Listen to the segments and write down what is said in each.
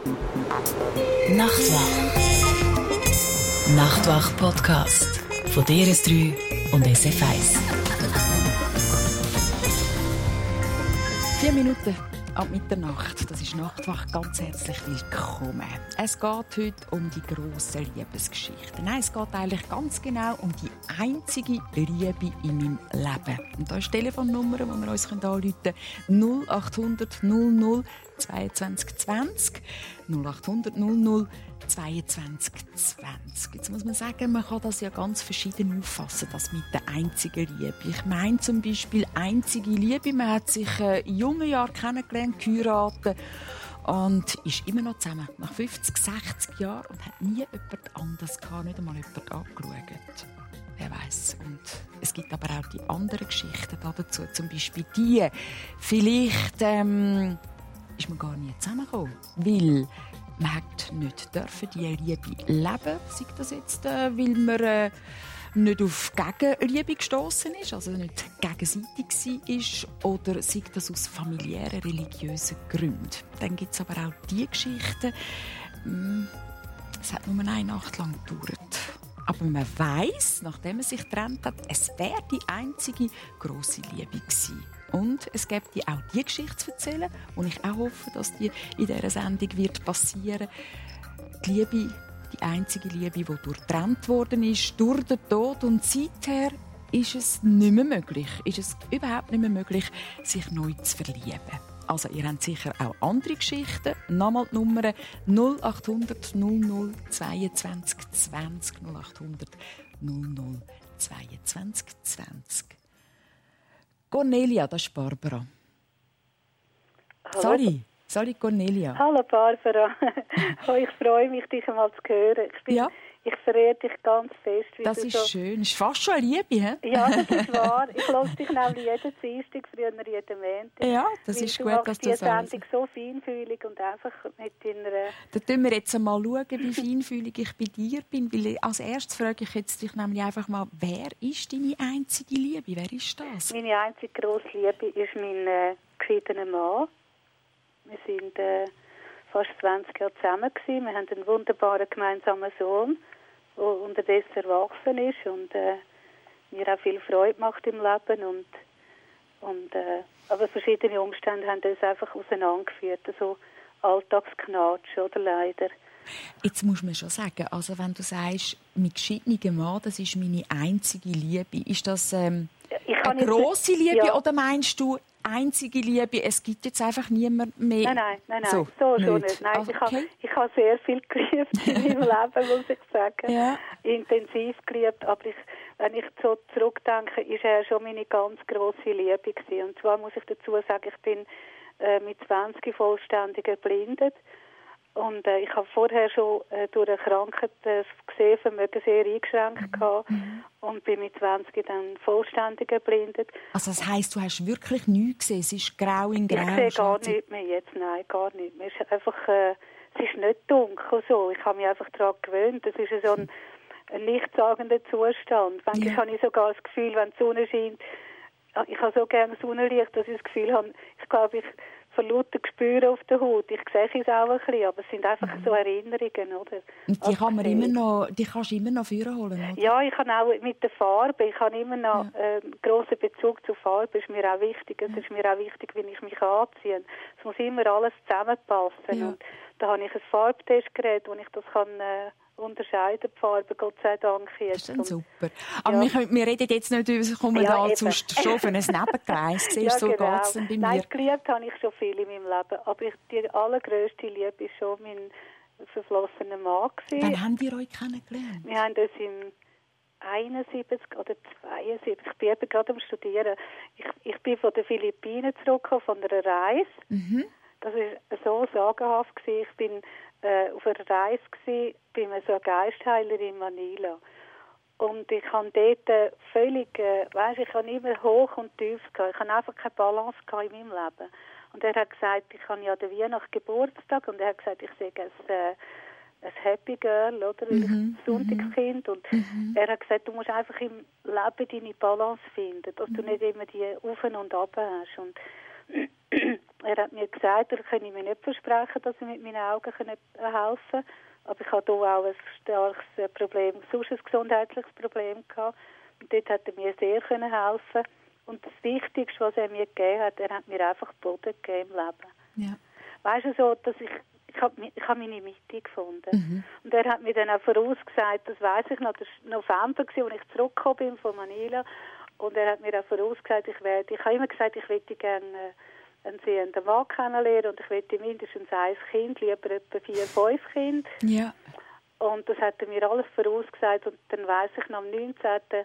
Nachtwach. Nachtwach-Podcast. Von DRS3 und SF1. 4 Minuten ab Mitternacht. Das ist Nachtwach. Ganz herzlich willkommen. Es geht heute um die grosse Liebesgeschichte. Nein, es geht eigentlich ganz genau um die einzige Liebe in meinem Leben. Und da ist die Telefonnummer, die wir uns anrufen können. 0800 00 22 20. 0800 00 22 20. Jetzt muss man sagen, man kann das ja ganz verschieden auffassen, das mit der einzigen Liebe. Ich meine zum Beispiel einzige Liebe. Man hat sich in jungen Jahren kennengelernt, geheiratet und ist immer noch zusammen. Nach 50, 60 Jahren und hat nie jemand anderes gehabt, nicht einmal jemand angeschaut. Wer weiss. Und es gibt aber auch die anderen Geschichten dazu. Zum Beispiel die, vielleicht ist man gar nie zusammengekommen, weil man hat nicht dürfen die Liebe leben, sei das jetzt, weil man nicht auf Gegenliebe gestossen ist, also nicht gegenseitig war, oder sei das aus familiären, religiösen Gründen. Dann gibt es aber auch die Geschichten, es hat nur eine Nacht lang gedauert. Aber man weiss, nachdem man sich getrennt hat, es wäre die einzige grosse Liebe gewesen. Und es gibt auch die Geschichte zu erzählen, und ich auch hoffe, dass die in dieser Sendung wird passieren. Die Liebe, die einzige Liebe, die durchtrennt worden ist, durch den Tod. Und seither ist es nicht mehr möglich, ist es überhaupt nicht mehr möglich, sich neu zu verlieben. Also ihr habt sicher auch andere Geschichten. Nochmal die Nummer 0800 00 22 20. 0800 00 22 20. Cornelia, das ist Barbara. Hallo. Sorry, Cornelia. Hallo Barbara. Ich freue mich, dich einmal zu hören. Ich verehre dich ganz fest. Das ist schön. Ist fast schon eine Liebe, he? Ja, das ist wahr. Ich höre dich nämlich jeden Dienstag, früher jeden Montag. Ja, das ist gut, dass du das sagst. Die Sendung so feinfühlig und einfach mit deiner... Da schauen wir jetzt einmal, wie feinfühlig ich bei dir bin. Weil als erstes frage ich jetzt dich nämlich einfach mal, wer ist deine einzige Liebe? Wer ist das? Meine einzige grosse Liebe ist mein geschiedener Mann. Wir sind fast 20 Jahre zusammen gewesen. Wir haben einen wunderbaren gemeinsamen Sohn, der unterdessen erwachsen ist und mir auch viel Freude macht im Leben. Aber verschiedene Umstände haben uns einfach auseinandergeführt. So Alltagsknatsch, oder leider. Jetzt muss man schon sagen, also wenn du sagst, mit geschiedenem Mann, das ist meine einzige Liebe, ist das eine grosse Liebe, ja, oder meinst du, einzige Liebe, es gibt jetzt einfach niemand mehr? Nein, so schon nicht. Nein, okay. Ich habe sehr viel geliebt in meinem Leben, muss ich sagen. Ja. Intensiv geliebt, aber wenn ich so zurückdenke, ist er schon meine ganz grosse Liebe gewesen. Und zwar muss ich dazu sagen, ich bin mit 20 vollständig erblindet. Und ich habe vorher schon durch eine Krankheit das Sehvermögen sehr eingeschränkt gehabt und bin mit 20 dann vollständig erblindet. Also das heisst, du hast wirklich nichts gesehen? Es ist grau in grau? Ich sehe gar nichts mehr jetzt, nein, gar nicht mehr. Es ist einfach, es ist nicht dunkel so. Ich habe mich einfach daran gewöhnt. Es ist so ein nichtssagender Zustand. Manchmal habe ich sogar das Gefühl, wenn die Sonne scheint, ich habe so gerne Sonnenlicht, dass ich das Gefühl habe, ich glaube, ich von lauter Gespüren auf der Haut. Ich sehe es auch ein bisschen, aber es sind einfach so Erinnerungen, oder? Und die kann man die kannst du immer noch vorholen, oder? Ja, ich habe auch mit der Farbe, ich habe immer noch einen grossen Bezug zur Farbe, das ist mir auch wichtig. Es ist mir auch wichtig, wie ich mich anziehe. Es muss immer alles zusammenpassen. Ja. Und da habe ich ein Farbtestgerät, wo ich das kann unterscheiden, die Farben, Gott sei Dank. Jetzt. Das ist dann super. Aber wir reden jetzt nicht über, kommen da schon auf ein Nebengleis. Siehst, so genau. Geht es dann bei mir. Nein, geliebt habe ich schon viel in meinem Leben, aber die allergrösste Liebe war schon mein verflossener Mann gewesen. Wann habt ihr euch kennengelernt? Wir haben uns im 71 oder 72, ich bin eben gerade am Studieren. Ich bin von den Philippinen zurückgekommen, von einer Reise. Mhm. Das war so sagenhaft gewesen. Ich bin auf einer Reise gewesen, bei so einer Geistheilerin in Manila. Und ich habe dort völlig, ich habe immer hoch und tief gehabt. Ich habe einfach keine Balance gehabt in meinem Leben. Und er hat gesagt, ich habe ja den Weihnachten Geburtstag, und er hat gesagt, ich sei ein Happy Girl, oder? Weil ich ein Sonntagskind. Und er hat gesagt, du musst einfach im Leben deine Balance finden, dass du nicht immer die Auf und Ab hast. Und er hat mir gesagt, er könne mir nicht versprechen, dass er mit meinen Augen helfen kann. Aber ich hatte hier auch ein starkes Problem, sonst ein gesundheitliches Problem gehabt. Und dort hat er mir sehr helfen. Und das Wichtigste, was er mir gegeben hat, er hat mir einfach Boden gegeben im Leben. Ja. Weißt du, so, dass ich habe meine Mitte gefunden. Und er hat mir dann auch vorausgesagt, das weiss ich noch, das war November, als ich zurückgekommen bin von Manila. Und er hat mir auch vorausgesagt, ich habe immer gesagt, ich möchte gerne einen sehenden Mann kennenlernen und ich möchte mindestens 1 Kind, lieber etwa 4, 5 Kinder. Ja. Und das hat er mir alles vorausgesagt. Und dann weiss ich noch, am 19.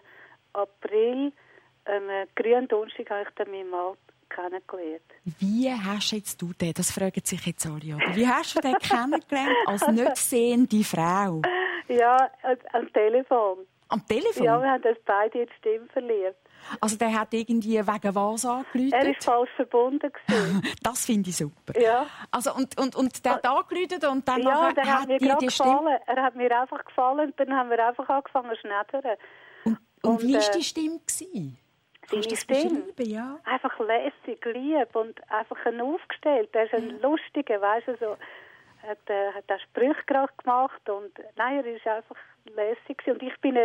April, grünen Donnerstag, habe ich dann meinen Mann kennengelernt. Wie hast jetzt du den? Das fragen sich jetzt alle. Oder? Wie hast du den kennengelernt als nicht sehende Frau? Ja, am Telefon. Am Telefon? Ja, wir haben uns beide in die Stimme verliebt. Also der hat irgendwie wegen was angerufen? Er war falsch verbunden. Das finde ich super. Ja. Also und der hat angerufen und dann ja, der hat mir dir die Stimme... Er hat mir einfach gefallen und dann haben wir einfach angefangen zu schneidern. Und wie war die Stimme? Seine Stimme? Ja. Einfach lässig, lieb und einfach aufgestellt. Er ist ein lustiger, weißt du, so, hat auch Sprüche gerade gemacht und nein, er ist einfach lässig. Und ich bin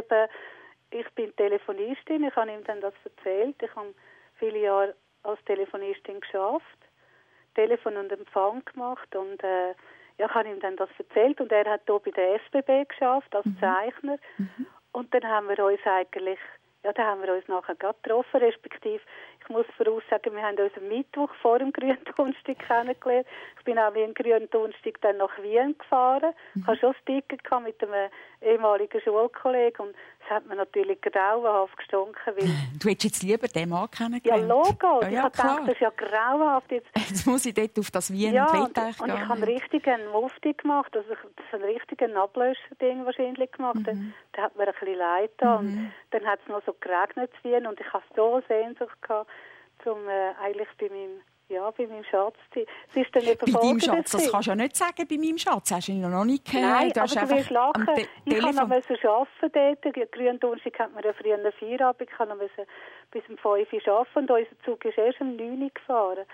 Telefonistin, ich habe ihm dann das erzählt. Ich habe viele Jahre als Telefonistin geschafft, Telefon und Empfang gemacht und ich habe ihm dann das erzählt und er hat hier bei der SBB geschafft als Zeichner. Und dann haben wir uns eigentlich, dann haben wir uns nachher gerade getroffen, respektive, ich muss voraussagen, wir haben uns am Mittwoch vor dem Gründonnerstag kennengelernt. Ich bin auch wie am Gründonnerstag dann nach Wien gefahren. Ich hatte schon ein Ticket mit einem ehemaligen Schulkollegen und es hat mir natürlich grauenhaft gestunken. Weil du hättest jetzt lieber den Mann kennengelernt? Ja, Logo. Ja, ich dachte, das ist ja grauenhaft. Jetzt muss ich dort auf das Wien und Wettach gehen. Und ich habe richtig einen Mufti gemacht, also ein richtiges Ablöscherding wahrscheinlich gemacht. Da hat mir ein bisschen leid getan. Und dann hat es noch so geregnet zu Wien und ich hatte so Sehnsucht gehabt, eigentlich bei meinem Schatz zu sein. Es ist dann eben bei deinem Schatz? Das kannst du ja nicht sagen, bei meinem Schatz. Hast du ihn noch nie Nein, gehört? aber du wirst lachen. Ich kann noch arbeiten dort. Gründonnerstag hat man früher einen Feierabend. Ich kann noch bis um 5 Uhr arbeiten und unser Zug ist erst um 9 Uhr gefahren.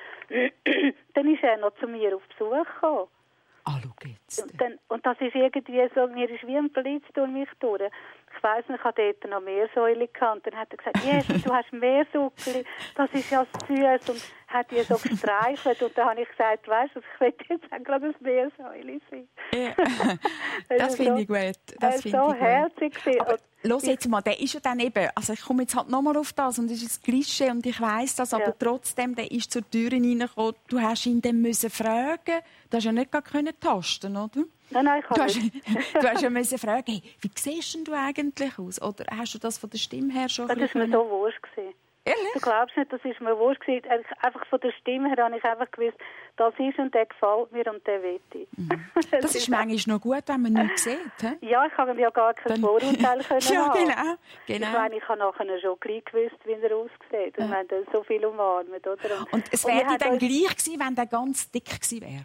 Dann ist er noch zu mir auf Besuch gekommen. Ah, schau jetzt. Und das ist irgendwie so, mir ist wie ein Blitz durch mich durch. Ich weiss nicht, ich hatte dort noch Meersäule gehabt. Und dann hat er gesagt, Jesus, du hast Meersuckeli, das ist ja süß. Und hat die so gestreichelt. Und dann habe ich gesagt, weißt du, ich will jetzt auch gerade ein Meersäule sein. Ja. Das finde ich gut. Das finde so herzig. Los jetzt mal, der ist ja dann eben, also ich komme jetzt halt nochmal auf das und das ist ein Klischee und ich weiss das, aber trotzdem, der ist zur Tür reingekommen, du hast ihn dann müssen fragen, du hast ja nicht gar tasten, oder? Nein, ich kann nicht. Du hast ja müssen fragen, hey, wie siehst denn du eigentlich aus? Oder hast du das von der Stimme her schon das war mir so wurscht. Ehrlich? Du glaubst nicht, das ist mir wurscht gewesen. Einfach von der Stimme her habe ich einfach gewusst, das ist und der gefällt mir und der will ich. Das ist manchmal noch gut, wenn man nichts sieht. He? Ja, ich habe ja gar kein Vorurteil können ja, haben. Genau. Ich meine, ich habe nachher schon gleich gewusst, wie er aussieht. Und wir haben dann so viel umarmt. Oder? Und es wäre dir dann gleich gewesen, wenn der ganz dick gewesen wäre?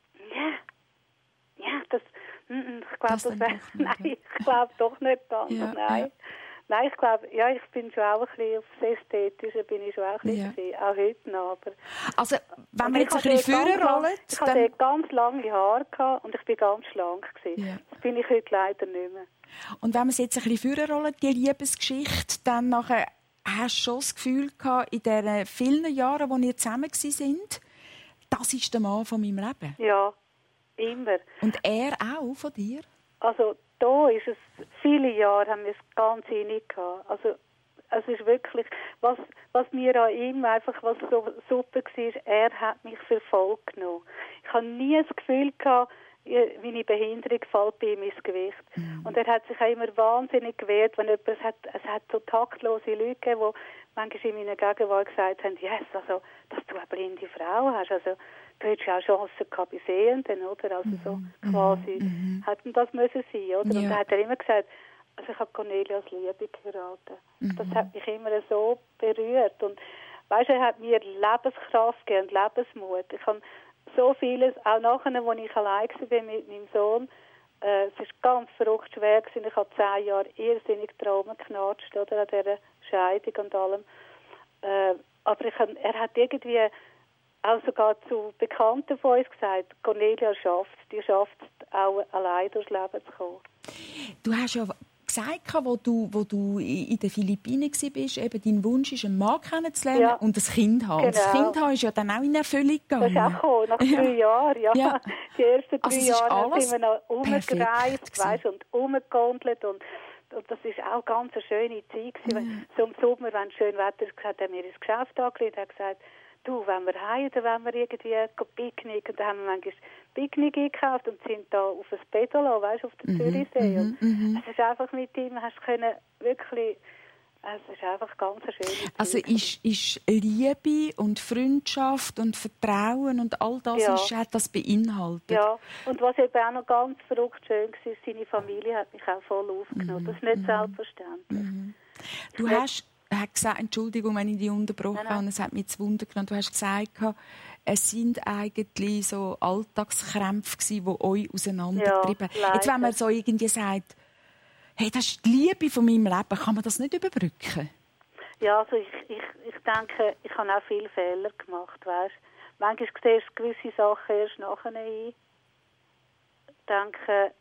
Ja, ich glaube, das wäre... Nein, ich glaube doch nicht ganz. Ja, nein. Ja. Nein, ich glaube, ich bin schon auch ein bisschen auf das Ästhetische, bin ich schon auch ein bisschen, auch heute noch. Aber also, wenn wir jetzt ein bisschen vorrollen... Ich hatte ganz lange Haare gehabt und ich war ganz schlank gewesen. Ja. Das bin ich heute leider nicht mehr. Und wenn wir es jetzt ein bisschen vorrollen, die Liebesgeschichte, dann nachher hast du schon das Gefühl gehabt, in den vielen Jahren, wo wir zusammen waren, das ist der Mann von meinem Leben. Ja, immer. Und er auch von dir? Also, da ist es, viele Jahre haben wir es ganz einig gehabt. Also, es ist wirklich, was mir an ihm einfach, was so super war, er hat mich für voll genommen. Ich habe nie das Gefühl gehabt, meine Behinderung fällt bei ihm ins Gewicht. Und er hat sich auch immer wahnsinnig gewehrt, wenn es hat so taktlose Leute gegeben, die manchmal in meiner Gegenwart gesagt haben, yes, also, dass du eine blinde Frau hast, also, du hättest ja auch Chancen gehabt bei Sehenden, oder? Also so quasi hätten das müssen sein, oder? Ja. Und dann hat er immer gesagt, also ich habe Cornelia als Liebe geheiratet. Das hat mich immer so berührt. Und weißt du, er hat mir Lebenskraft gegeben und Lebensmut. Ich habe so vieles, auch nachher, als ich allein war mit meinem Sohn, es war ganz verrückt schwer gewesen. Ich habe 10 Jahre irrsinnig Trauma geknatscht, oder? An dieser Scheidung und allem. Aber er hat irgendwie auch sogar zu Bekannten von uns gesagt, Cornelia schafft es auch allein durchs Leben zu kommen. Du hast ja gesagt, wo du in den Philippinen warst, eben dein Wunsch ist, einen Mann kennenzulernen und ein Kind haben. Genau. Das Kind haben ist ja dann auch in Erfüllung gegangen. Das ist auch gekommen, nach 3 Jahren. Ja. Die ersten 3 Jahre sind wir noch rumgereist, weißt, und rumgegondelt und das war auch ganz eine schöne Zeit. So im Sommer, wenn es schön Wetter war, hat er mir ins Geschäft angelegt und hat gesagt, du, wenn wir heim, dann wollen wir irgendwie Picknick. Und dann haben wir manchmal Picknick gekauft und sind da auf ein Pedalo, weißt, auf der Zürichsee. Und es ist einfach mit ihm, hast du wirklich, es ist einfach ganz eine schöne Zeit. Also ist Liebe und Freundschaft und Vertrauen und all das hat das beinhaltet? Ja, und was eben auch noch ganz verrückt schön war, seine Familie hat mich auch voll aufgenommen. Das ist nicht selbstverständlich. Du hast gesagt, Entschuldigung, wenn ich dich unterbrochen habe, es hat mich zu Wunder genommen. Du hast gesagt, es sind eigentlich so Alltagskrämpfe gewesen, die euch auseinandertrieben. Ja, jetzt, wenn man so irgendwie sagt, hey, das ist die Liebe von meinem Leben, kann man das nicht überbrücken? Ja, also ich denke, ich habe auch viele Fehler gemacht, weißt. Manchmal siehst du gewisse Sachen erst nachher ein. Ich denke,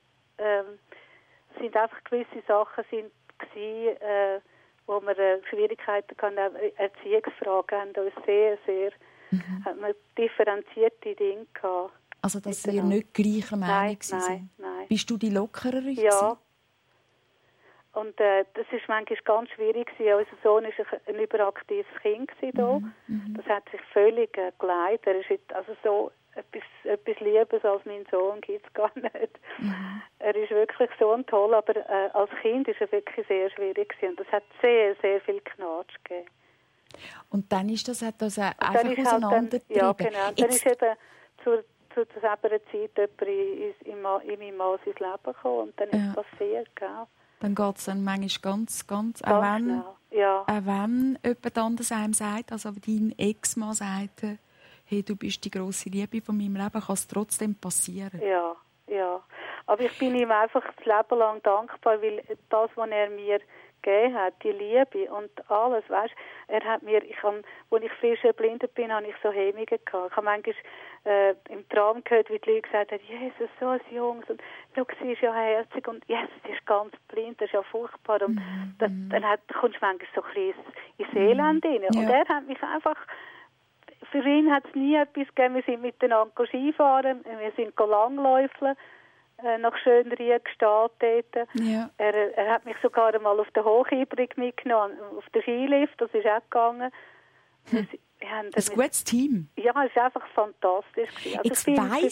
sind einfach gewisse Sachen gewesen, wo wir Schwierigkeiten hatten, Erziehungsfragen haben uns sehr, sehr hat man differenzierte Dinge gehabt. Also, dass ihr nicht gleicher Meinung sind? Nein. Bist du die Lockerere? Ja. Und das war manchmal ganz schwierig. Unser Sohn war ein überaktives Kind hier. Das hat sich völlig geleitet. Er ist jetzt, also so etwas Liebes als mein Sohn gibt es gar nicht. Er ist wirklich so toll, aber als Kind war er wirklich sehr schwierig. Und das hat sehr, sehr viel Knatsch gegeben. Und dann ist das einfach auseinandergetrieben? Ja, genau. Dann ist eben zu dieser Zeit jemand in meinem Mann ins Leben gekommen und dann ist es passiert, gell? Dann geht es dann manchmal ganz auch wenn jemand anderes einem sagt, also dein Ex-Mann sagt, hey, du bist die grosse Liebe von meinem Leben, kann es trotzdem passieren. Ja. Aber ich bin ihm einfach das Leben lang dankbar, weil das, was er mir gegeben hat, die Liebe und alles, weißt, er hat mir, als ich frisch erblindet bin, habe ich so Hemmungen gehabt. Ich habe manchmal im Traum gehört, wie die Leute gesagt haben, Jesus, so ein Jungs, und schau, sie ist ja herzig, und Jesus, sie ist ganz blind, das ist ja furchtbar. Und dann kommst du manchmal so ein bisschen ins Elend rein. Und er hat mich einfach, für ihn hat es nie etwas gegeben, wir sind miteinander Skifahren, wir sind langläufeln, nach Schönried gestanden dort. Ja. Er hat mich sogar einmal auf der Hochebring mitgenommen, auf den Skilift, das ist auch gegangen. Ein gutes Team. Ja, es war einfach fantastisch. Also jetzt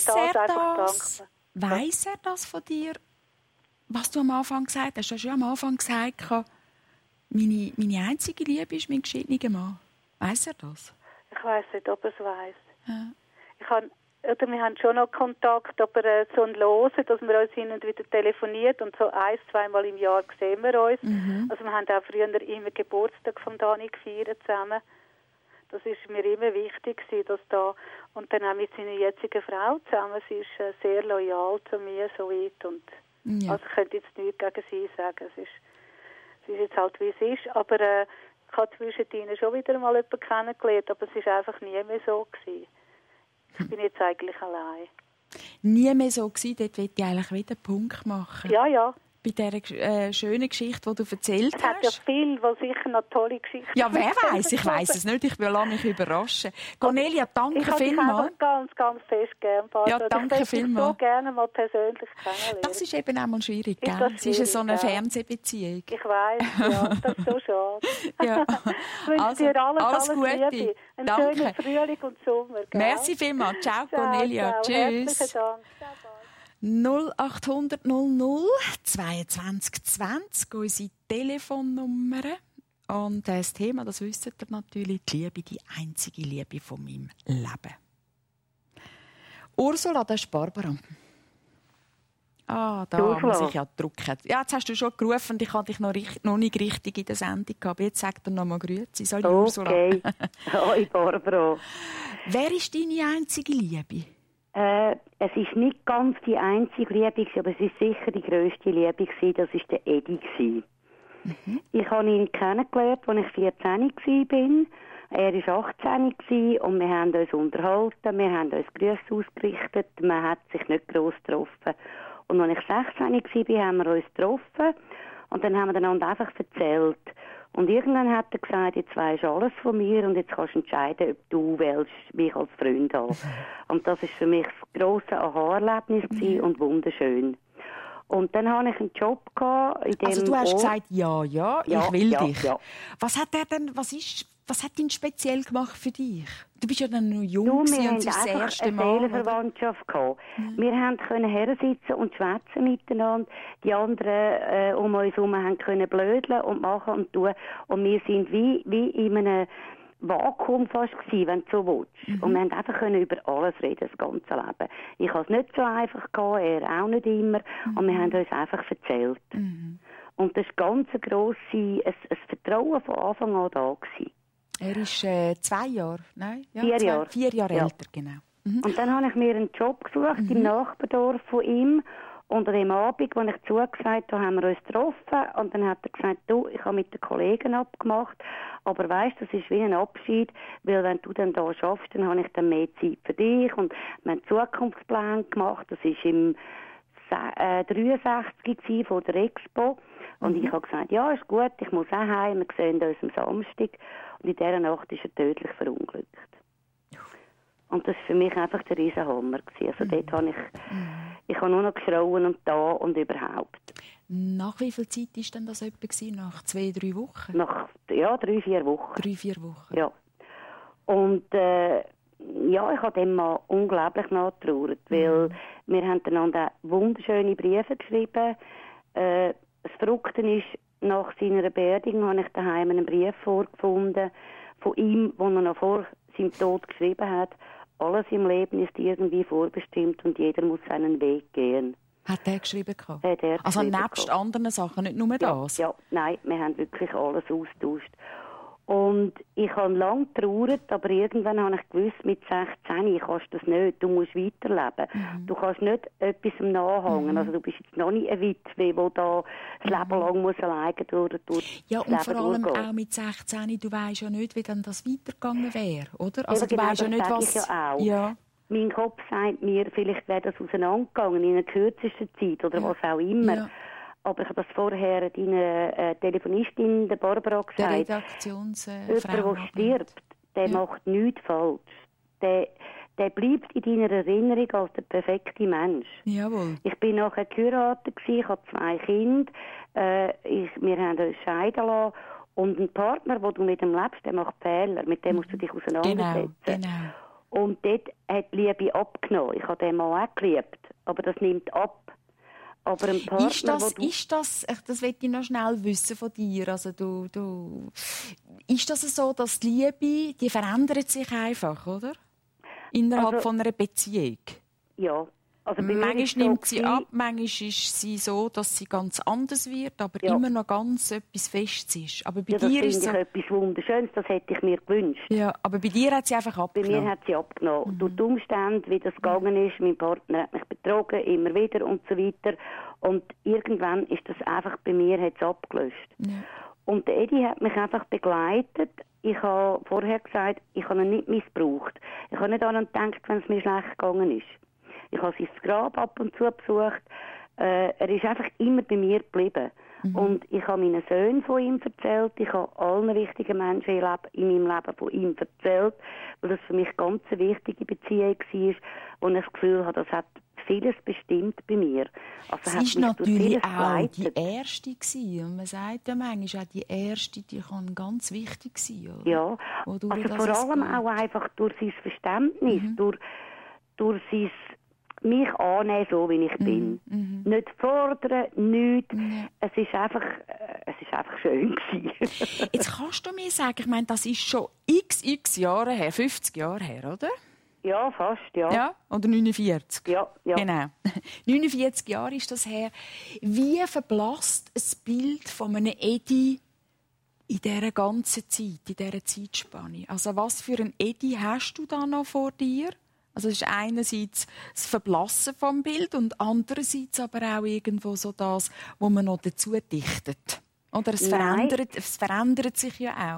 weiss er das von dir, was du am Anfang gesagt hast? Du hast ja am Anfang gesagt, meine einzige Liebe ist mein geschiedener Mann. Weiss er das? Ich weiss nicht, ob er es weiss. Ja. Wir haben schon noch Kontakt, aber so ein Losen, dass wir uns hin und wieder telefoniert und so 1-2 Mal im Jahr sehen wir uns. Also wir haben auch früher immer Geburtstag von Dani gefeiert zusammen. Das ist mir immer wichtig, dass da, und dann auch mit seiner jetzigen Frau zusammen, sie ist sehr loyal zu mir, so weit, und also ich könnte jetzt nichts gegen sie sagen, sie ist jetzt halt wie es ist, aber ich habe zwischen ihnen schon wieder mal jemanden kennengelernt, aber es war einfach nie mehr so gewesen. Ich bin jetzt eigentlich allein. Nie mehr so gewesen, dort wollte ich eigentlich wieder einen Punkt machen. Ja. Bei dieser schönen Geschichte, die du erzählt hast. Es hat ja viel, was sicher noch tolle Geschichten. Ja, wer weiß? Ich weiss es nicht. Ich will mich überraschen. Cornelia, danke vielmals. Ich habe dich ganz fest gern, Barbara. Ja, danke vielmals. Ich würde so gerne mal persönlich kennenlernen. Das ist eben auch mal schwierig, gell? Es ist so eine Fernsehbeziehung. Ich weiss, ja. Das ist so schade. Ja. Ich wünsche dir alles Gute. Liebe. Einen schönen Frühling und Sommer. Gell? Merci vielmals. Ciao, Cornelia. Ciao. Tschüss. Herzlichen Dank. 0800 00 22 20, unsere Telefonnummer. Und das Thema, das wisst ihr natürlich, die Liebe, die einzige Liebe von meinem Leben. Ursula, das ist Barbara. Da muss ich ja drücken. Ja, jetzt hast du schon gerufen und ich hatte dich noch nicht richtig in der Sendung gehabt. Jetzt sagt er noch mal Grüezi. Salut, Ursula. Okay. Hoi, Barbara. Wer ist deine einzige Liebe? Es ist nicht ganz die einzige Liebe, aber es ist sicher die grösste Liebe. Das war der Edi. Ich habe ihn kennengelernt, als ich 14 war. Er war 18 und wir haben uns unterhalten, wir haben uns Grüße ausgerichtet, man hat sich nicht gross getroffen. Und als ich 16 war, haben wir uns getroffen und dann haben wir einander einfach erzählt. Und irgendwann hat er gesagt, jetzt weisst du alles von mir und jetzt kannst du entscheiden, ob du willst, mich als Freund haben. Und das war für mich das grosse Aha-Erlebnis und wunderschön. Und dann hatte ich einen Job in dem Also du hast gesagt, ja, ich will dich. Ja. Was hat ihn speziell gemacht für dich? Du bist ja dann noch jung wir und hatten es ist das einfach erste eine Mal. Seelenverwandtschaft gehabt. Wir konnten hersitzen und schwätzen miteinander. Die anderen um uns herum können blödeln und machen und tun. Und wir sind wie in einem Vakuum fast gewesen, wenn du so willst. Und wir haben einfach über alles reden, das ganze Leben. Ich hatte es nicht so einfach gehabt, er auch nicht immer. Und wir haben uns einfach erzählt. Und das war ganz ein Vertrauen von Anfang an da gewesen. Er ist 2 Jahre, nein? Ja, 4 Jahre. 4 Jahre älter, genau. Und dann habe ich mir einen Job gesucht im Nachbardorf von ihm. Und an dem Abend, als ich zugesagt habe, haben wir uns getroffen. Und dann hat er gesagt, du, ich habe mit den Kollegen abgemacht. Aber weisst, das ist wie ein Abschied, weil wenn du dann da schaffst, dann habe ich dann mehr Zeit für dich. Und wir haben Zukunftspläne gemacht. Das war im 63 von der Expo. Und ich habe gesagt, ja, ist gut, ich muss auch heim. Wir sehen uns am Samstag. Und in dieser Nacht ist er tödlich verunglückt. Und das war für mich einfach der Riesenhammer. Also dort habe ich habe nur noch geschrauen und da und überhaupt. Nach wie viel Zeit war denn das etwa? Nach 2-3 Wochen? Nach 3-4 Wochen. 3-4 Wochen. Ja. Und ich habe dem mal unglaublich nachgetrauert, weil wir haben einander wunderschöne Briefe geschrieben. Das Verrückte ist, nach seiner Beerdigung habe ich daheim einen Brief vorgefunden von ihm, den er noch vor seinem Tod geschrieben hat. Alles im Leben ist irgendwie vorbestimmt und jeder muss seinen Weg gehen. Hat er geschrieben? Hat er also geschrieben nebst anderen Sachen, nicht nur das? Ja, nein, wir haben wirklich alles austauscht. Und ich habe lange getrauert, aber irgendwann habe ich gewusst, mit 16 kannst du das nicht, du musst weiterleben. Du kannst nicht etwas nachhängen, also du bist jetzt noch nicht eine Witwe, die da das Leben lang muss alleine durch ja, und vor allem durchgehen. auch mit 16, du weisst ja nicht, wie dann das weitergegangen wäre, oder? Also du weisst ja nicht, was... Ich ja auch. Ja. Mein Kopf sagt mir, vielleicht wäre das auseinandergegangen in einer kürzesten Zeit oder was auch immer. Ja. Aber ich habe das vorher deiner Telefonistin, der Barbara, gesagt. Der Redaktionsfrau. Jemand, der stirbt, der macht nichts falsch. Der bleibt in deiner Erinnerung als der perfekte Mensch. Jawohl. Ich bin nachher geheiratet, ich habe 2 Kinder, wir haben uns scheiden lassen. Und ein Partner, den du mit dem lebst, der macht Fehler, mit dem musst du dich auseinandersetzen. Genau. Und dort hat die Liebe abgenommen. Ich habe den Mann auch geliebt, aber das nimmt ab. Aber ein Partner, ist das, das will ich noch schnell wissen von dir, also ist das so, dass die Liebe, die verändert sich einfach, oder? Innerhalb von einer Beziehung? Ja. Also manchmal nimmt sie ab, manchmal ist sie so, dass sie ganz anders wird, aber immer noch ganz etwas Festes ist. Aber bei dir ist das finde ich etwas Wunderschönes, das hätte ich mir gewünscht. Ja, aber bei dir hat sie einfach abgenommen. Bei mir hat sie abgenommen. Durch die Umstände, wie das gegangen ist, mein Partner hat mich betrogen, immer wieder und so weiter. Und irgendwann ist das einfach bei mir hat's abgelöscht. Ja. Und der Edi hat mich einfach begleitet. Ich habe vorher gesagt, ich habe ihn nicht missbraucht. Ich habe nicht daran gedacht, wenn es mir schlecht gegangen ist. Ich habe sein Grab ab und zu besucht. Er ist einfach immer bei mir geblieben. Und ich habe meinen Söhnen von ihm erzählt. Ich habe allen wichtigen Menschen in meinem Leben von ihm erzählt, weil das für mich ganz eine wichtige Beziehung war. Und ich das Gefühl habe, das hat vieles bestimmt bei mir. Also sie war natürlich auch die Erste gewesen. Und man sagt ja manchmal auch, die Erste, die kann ganz wichtig sein. Oder? Ja, also vor allem auch einfach durch sein Verständnis, durch sein mich annehmen, so wie ich bin. Nicht fordern, nichts. Es ist einfach schön gewesen. Jetzt kannst du mir sagen, ich meine, das ist schon x Jahre her, 50 Jahre her, oder? Ja, fast, ja. Ja, oder 49? Ja. Genau. 49 Jahre ist das her. Wie verblasst ein Bild von einem Edi in dieser ganzen Zeit, in dieser Zeitspanne? Also was für ein Edi hast du da noch vor dir? Also es ist einerseits das Verblassen vom Bild und andererseits aber auch irgendwo so das, was man noch dazu dichtet. Oder es verändert sich ja auch.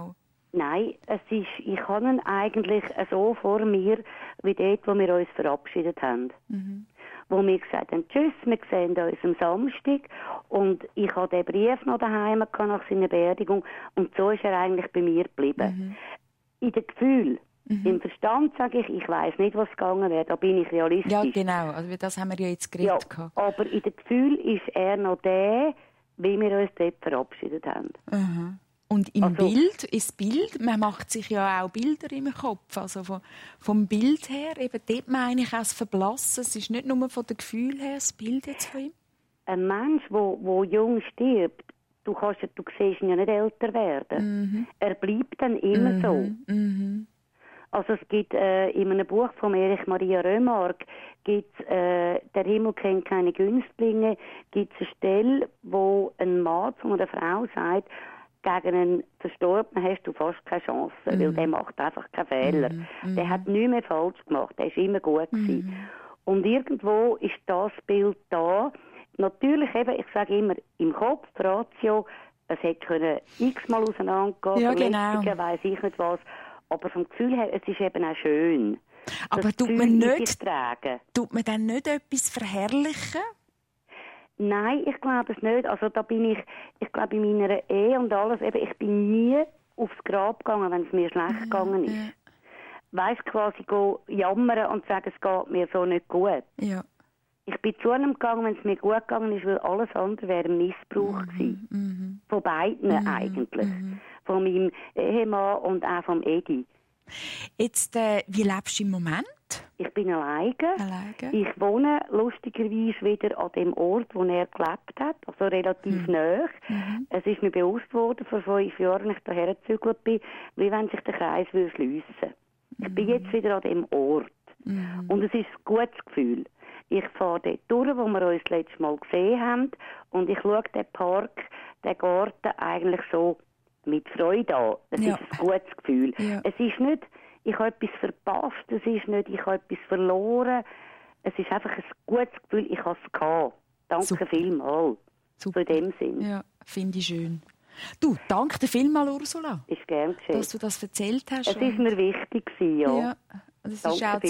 Nein, ich habe ihn eigentlich so vor mir, wie dort, wo wir uns verabschiedet haben. Mhm. Wo wir gesagt haben, tschüss, wir sehen uns am Samstag. Und ich hatte den Brief noch daheim nach seiner Beerdigung. Und so ist er eigentlich bei mir geblieben. Mhm. In dem Gefühl, im Verstand sage ich weiss nicht, was gegangen wäre. Da bin ich realistisch. Ja, genau. Also das haben wir ja jetzt geredet. Ja, aber in dem Gefühl ist er noch der, wie wir uns dort verabschiedet haben. Mhm. Und im Bild, man macht sich ja auch Bilder im Kopf. Also vom Bild her, eben dort meine ich auch das Verblassen. Es ist nicht nur von dem Gefühl her das Bild jetzt von ihm. Ein Mensch, der jung stirbt, du siehst ihn ja nicht älter werden. Mhm. Er bleibt dann immer so. Mhm. Also es gibt in einem Buch von Erich Maria Remarque «Der Himmel kennt keine Günstlinge», gibt es eine Stelle, wo ein Mann zu einer Frau sagt, gegen einen Verstorbenen hast du fast keine Chance, weil der macht einfach keine Fehler. Der hat nichts mehr falsch gemacht, der war immer gut gewesen. Und irgendwo ist das Bild da. Natürlich eben, ich sage immer, im Kopf, Ratio, es hätte können x-mal auseinandergehen, ja, genau. weiss ich nicht was. Aber vom Gefühl her, es ist eben auch schön. Aber tut man dann nicht etwas verherrlichen? Nein, ich glaube es nicht. Also da bin ich glaube in meiner Ehe und alles, eben, ich bin nie aufs Grab gegangen, wenn es mir schlecht gegangen ist. Ja. Weißt, quasi jammern und sagen, es geht mir so nicht gut. Ja. Ich bin zu einem gegangen, wenn es mir gut gegangen ist, weil alles andere wäre ein Missbrauch gewesen. Von beiden eigentlich. Von meinem Ehemann und auch vom Edi. Jetzt, wie lebst du im Moment? Ich bin alleine. Ich wohne lustigerweise wieder an dem Ort, wo er gelebt hat, also relativ nahe. Es ist mir bewusst worden, vor 5 Jahren, als ich hierher gezügelt bin, wie wenn sich der Kreis schliessen würde. Ich bin jetzt wieder an dem Ort. Und es ist ein gutes Gefühl. Ich fahre dort durch, wo wir uns das letzte Mal gesehen haben, und ich schaue den Park, den Garten eigentlich so mit Freude an. Es ist ein gutes Gefühl. Ja. Es ist nicht, ich habe etwas verpasst, es ist nicht, ich habe etwas verloren. Es ist einfach ein gutes Gefühl, ich habe es gehabt. Danke vielmals. Super. In dem Sinn. Ja, finde ich schön. Du, danke dir vielmals, Ursula. Ist gern geschehen. Dass du das erzählt hast. Es ist mir wichtig gewesen, ja. Das ist auch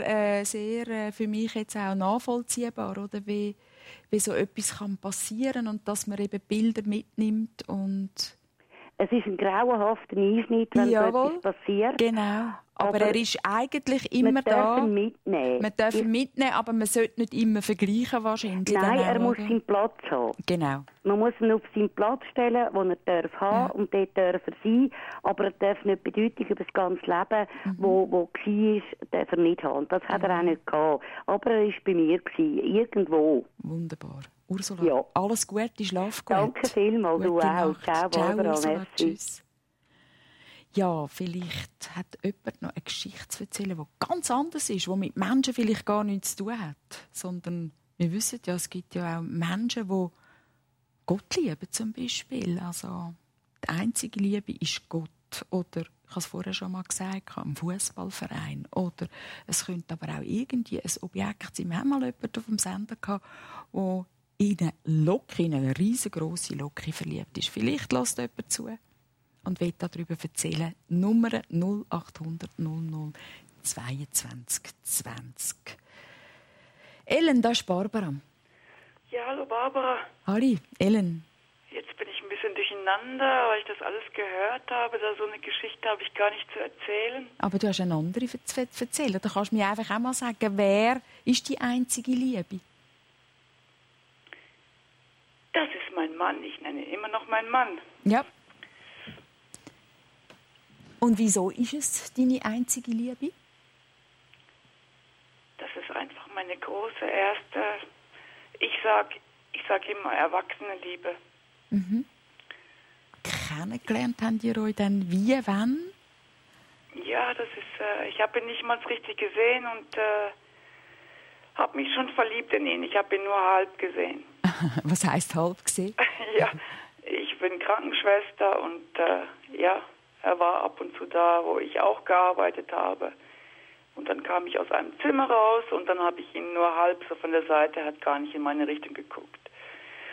sehr für mich jetzt auch nachvollziehbar, oder? Wie so etwas kann passieren und dass man eben Bilder mitnimmt und... Es ist ein grauenhafter Einschnitt, wenn so etwas passiert. Genau. Aber er ist eigentlich immer da. Man darf ihn mitnehmen, aber man sollte nicht immer vergleichen wahrscheinlich. Nein, er muss seinen Platz haben. Genau. Man muss ihn auf seinen Platz stellen, wo er darf haben, und dort darf er sein. Aber er darf nicht Bedeutung über das ganze Leben, wo war, darf er nicht haben. Das hat er auch nicht gehabt. Aber er war bei mir irgendwo. Wunderbar. Ursula, alles Gute, schlaf gut. Danke vielmals, du auch. Ciao, Barbara. Ursula, tschüss. Ja, vielleicht hat jemand noch eine Geschichte zu erzählen, die ganz anders ist, die mit Menschen vielleicht gar nichts zu tun hat. Sondern wir wissen ja, es gibt ja auch Menschen, die Gott lieben zum Beispiel. Also die einzige Liebe ist Gott. Oder, ich habe es vorher schon mal gesagt, ein Fußballverein. Oder es könnte aber auch irgendwie ein Objekt sein. Wir haben mal jemanden auf dem Sender gehabt, der in eine riesengroße Locke verliebt ist. Vielleicht lässt jemand zu und will darüber erzählen. Nummer 0800 00 22 20. Ellen, da ist Barbara. Ja, hallo Barbara. Hallo, Ellen. Jetzt bin ich ein bisschen durcheinander, weil ich das alles gehört habe. So eine Geschichte habe ich gar nicht zu erzählen. Aber du hast eine andere zu erzählen. Da kannst du mir einfach auch mal sagen, wer ist die einzige Liebe? Das ist mein Mann. Ich nenne ihn immer noch meinen Mann. Ja. Und wieso ist es deine einzige Liebe? Das ist einfach meine große erste, ich sag immer Erwachsenenliebe. Mhm. Kennengelernt habt ihr euch dann wie, wann? Ja, ich habe ihn nicht mal richtig gesehen und habe mich schon verliebt in ihn. Ich habe ihn nur halb gesehen. Was heisst halb gesehen? Ja, ich bin Krankenschwester und er war ab und zu da, wo ich auch gearbeitet habe. Und dann kam ich aus einem Zimmer raus und dann habe ich ihn nur halb so von der Seite, er hat gar nicht in meine Richtung geguckt.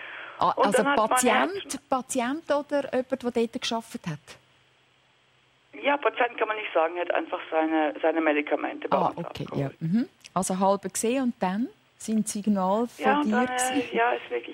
Also Patient oder jemand, der dort gearbeitet hat? Ja, Patient kann man nicht sagen, er hat einfach seine Medikamente bei uns okay, abgeholt. ja. Mhm. Also halb gesehen und dann sind Signal von Ja, und dir dann, gewesen? ist wirklich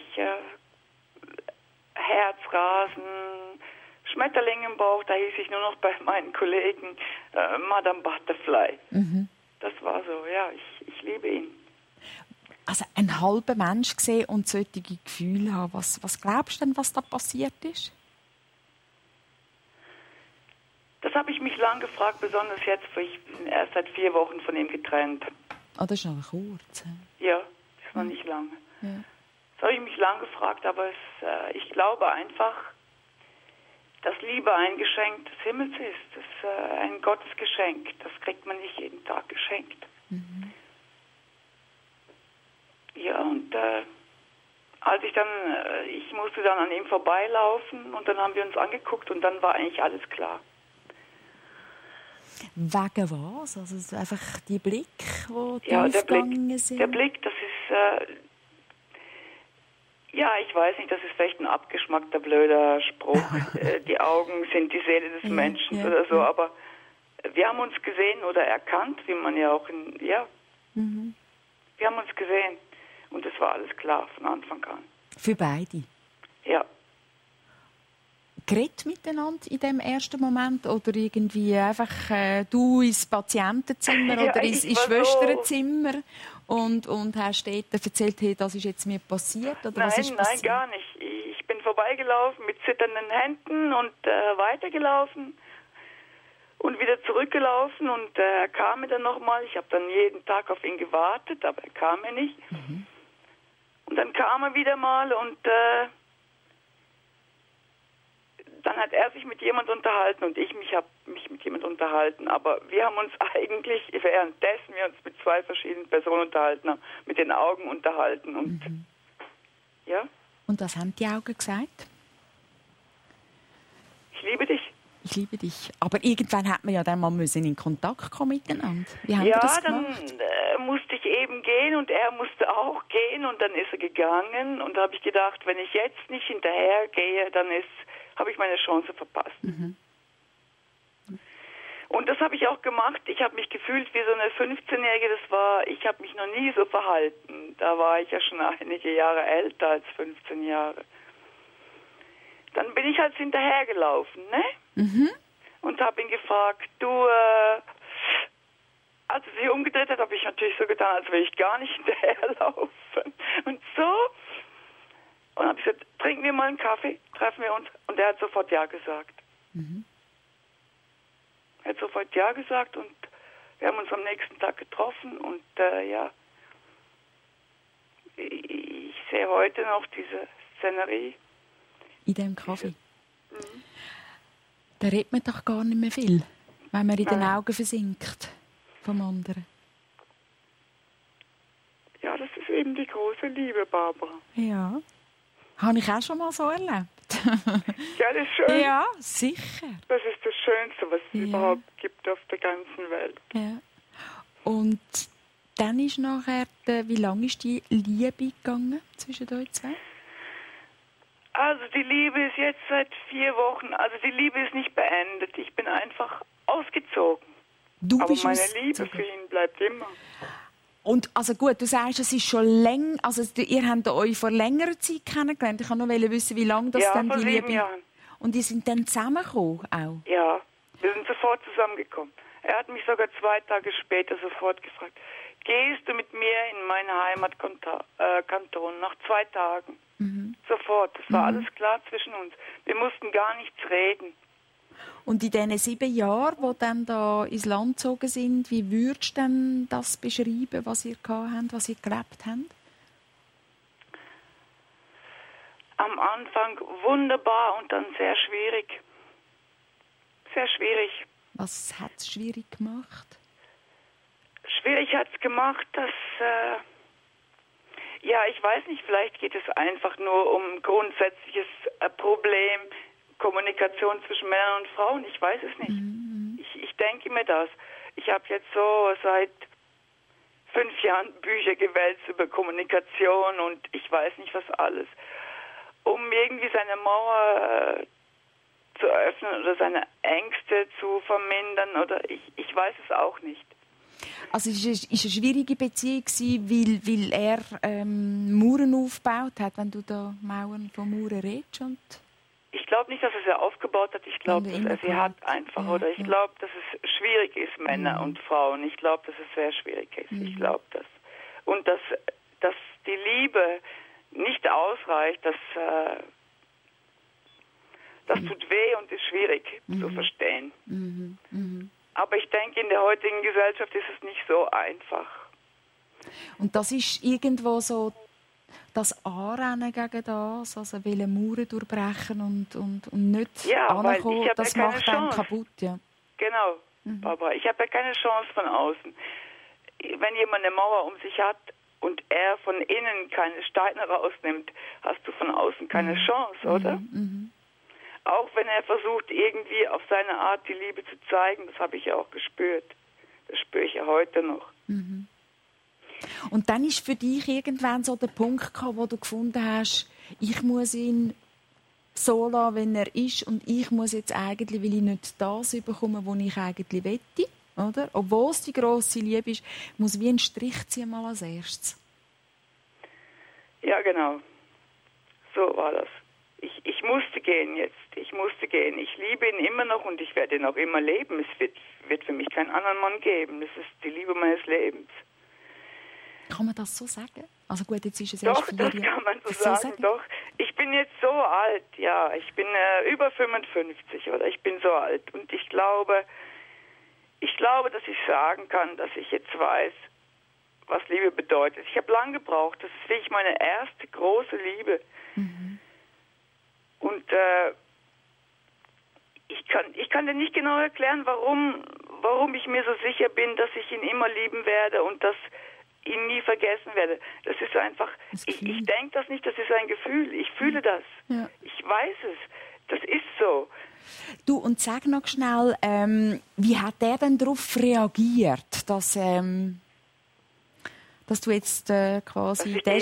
Herzrasen, Schmetterling im Bauch, da hieß ich nur noch bei meinen Kollegen Madame Butterfly. Mhm. Das war so, ja, ich liebe ihn. Also ein halber Mensch gesehen und solche Gefühle haben. Was glaubst du denn, was da passiert ist? Das habe ich mich lang gefragt, besonders jetzt, weil ich bin erst seit 4 Wochen von ihm getrennt. Das ist noch kurz. Ja, das ist noch nicht lange. Ja. Das habe ich mich lang gefragt, aber ich glaube einfach, dass Liebe ein Geschenk des Himmels ist. Das ist ein Gottesgeschenk. Das kriegt man nicht jeden Tag geschenkt. Mhm. Ja, und als ich musste dann an ihm vorbeilaufen und dann haben wir uns angeguckt und dann war eigentlich alles klar. Wegen was? Also es ist einfach die Blick, die Ja, aufgegangen sind? Der Blick, das ist, ich weiß nicht, das ist vielleicht ein abgeschmackter, blöder Spruch. Die Augen sind die Seele des Menschen oder so, aber wir haben uns gesehen oder erkannt, wie man ja auch wir haben uns gesehen und es war alles klar von Anfang an. Für beide? Ja. Geredet miteinander in dem ersten Moment oder irgendwie einfach du ins Patientenzimmer oder ins Schwesternzimmer und hast dort erzählt, hey, das ist jetzt mir passiert? Oder was ist passiert? Nein, gar nicht. Ich bin vorbeigelaufen mit zitternden Händen und weitergelaufen und wieder zurückgelaufen und er kam mir dann nochmal. Ich habe dann jeden Tag auf ihn gewartet, aber er kam mir nicht. Mhm. Und dann kam er wieder mal und dann hat er sich mit jemand unterhalten und ich habe mich mit jemand unterhalten. Aber wir haben uns eigentlich, währenddessen wir uns mit 2 verschiedenen Personen unterhalten haben, mit den Augen unterhalten. Und ja. Und was haben die Augen gesagt? Ich liebe dich. Ich liebe dich. Aber irgendwann hat man ja dann mal in Kontakt kommen miteinander. Wie haben wir das gemacht? Dann musste ich eben gehen und er musste auch gehen und dann ist er gegangen. Und da habe ich gedacht, wenn ich jetzt nicht hinterher gehe, dann habe ich meine Chance verpasst. Mhm. Und das habe ich auch gemacht. Ich habe mich gefühlt wie so eine 15-Jährige. Ich habe mich noch nie so verhalten. Da war ich ja schon einige Jahre älter als 15 Jahre. Dann bin ich halt hinterhergelaufen, ne? Mhm. Und habe ihn gefragt, als er sich umgedreht hat, habe ich natürlich so getan, als würde ich gar nicht hinterherlaufen. Und so. Und habe ich gesagt, trinken wir mal einen Kaffee, treffen wir uns. Und er hat sofort Ja gesagt. Mhm. Er hat sofort Ja gesagt und wir haben uns am nächsten Tag getroffen. Und ich sehe heute noch diese Szenerie. In dem Kaffee? Mhm. Da redet man doch gar nicht mehr viel, wenn man in den Augen versinkt vom anderen. Ja, das ist eben die große Liebe, Barbara. Ja. Habe ich auch schon mal so erlebt. Ja, das ist schön. Ja, sicher. Das ist das Schönste, was es überhaupt gibt auf der ganzen Welt. Ja. Und dann ist nachher, wie lange ist die Liebe gegangen zwischen euch zwei? Also die Liebe ist jetzt seit 4 Wochen, also die Liebe ist nicht beendet. Ich bin einfach ausgezogen. Aber meine Liebe für ihn bleibt immer. Und also gut, du sagst, es ist schon länger, also ihr habt euch vor längerer Zeit kennengelernt. Ich kann noch wissen, wie lange das dann die Liebe... Jahren. Und die sind dann zusammengekommen auch? Ja, wir sind sofort zusammengekommen. Er hat mich sogar 2 Tage später sofort gefragt, gehst du mit mir in meine Heimatkanton nach 2 Tagen? Mhm. Sofort, das war alles klar zwischen uns. Wir mussten gar nichts reden. Und in diesen 7 Jahren, die dann da ins Land gezogen sind, wie würdest du denn das beschreiben, was ihr gehabt habt, was ihr gelebt habt? Am Anfang wunderbar und dann sehr schwierig. Sehr schwierig. Was hat es schwierig gemacht? Schwierig hat es gemacht, dass... ich weiß nicht, vielleicht geht es einfach nur um ein grundsätzliches Problem, Kommunikation zwischen Männern und Frauen. Ich weiß es nicht. Mhm. Ich denke mir das. Ich habe jetzt so seit 5 Jahren Bücher gewälzt über Kommunikation und ich weiß nicht was alles. Um irgendwie seine Mauer zu öffnen oder seine Ängste zu vermindern oder ich weiß es auch nicht. Also es war eine schwierige Beziehung, weil er Mauern aufgebaut hat, wenn du da von Mauern redest? Und ich glaube nicht, dass er sie aufgebaut hat. Ich glaube, dass er sie hat einfach. Ja, oder ich glaube, dass es schwierig ist, Männer und Frauen. Ich glaube, dass es sehr schwierig ist. Ich glaube das. Und dass die Liebe nicht ausreicht, das tut weh und ist schwierig zu verstehen. Aber ich denke, in der heutigen Gesellschaft ist es nicht so einfach. Und das ist irgendwo so das Anrennen gegen das, also Mauern durchbrechen und nicht ankommen, das macht einen kaputt. Ja. Genau, Barbara, ich habe ja keine Chance von außen. Wenn jemand eine Mauer um sich hat und er von innen keine Steine rausnimmt, hast du von außen keine Chance, oder? Auch wenn er versucht, irgendwie auf seine Art die Liebe zu zeigen, das habe ich ja auch gespürt. Das spüre ich ja heute noch. Und dann ist für dich irgendwann so der Punkt gekommen, wo du gefunden hast, ich muss ihn so lassen, wenn er ist, und ich muss jetzt eigentlich, weil ich nicht das bekomme, was ich eigentlich wette, oder? Obwohl es die grosse Liebe ist, muss wie ein Strich ziehen mal als erstes. Ja, genau. So war das. Ich musste gehen jetzt. Ich musste gehen. Ich liebe ihn immer noch und ich werde ihn auch immer leben. Es wird für mich keinen anderen Mann geben. Das ist die Liebe meines Lebens. Kann man das so sagen? Also gut, jetzt ist es doch, erst das kann man so sagen, doch. Ich bin jetzt so alt, ja. Ich bin über 55 oder ich bin so alt. Und ich glaube, dass ich sagen kann, dass ich jetzt weiß, was Liebe bedeutet. Ich habe lange gebraucht. Das ist wirklich meine erste große Liebe. Und ich kann dir nicht genau erklären, warum ich mir so sicher bin, dass ich ihn immer lieben werde und dass ihn nie vergessen werde. Das ist einfach, ich denke das nicht, das ist ein Gefühl. Ich fühle das. Ja. Ich weiß es. Das ist so. Du, und sag noch schnell, wie hat er denn darauf reagiert, dass du jetzt quasi den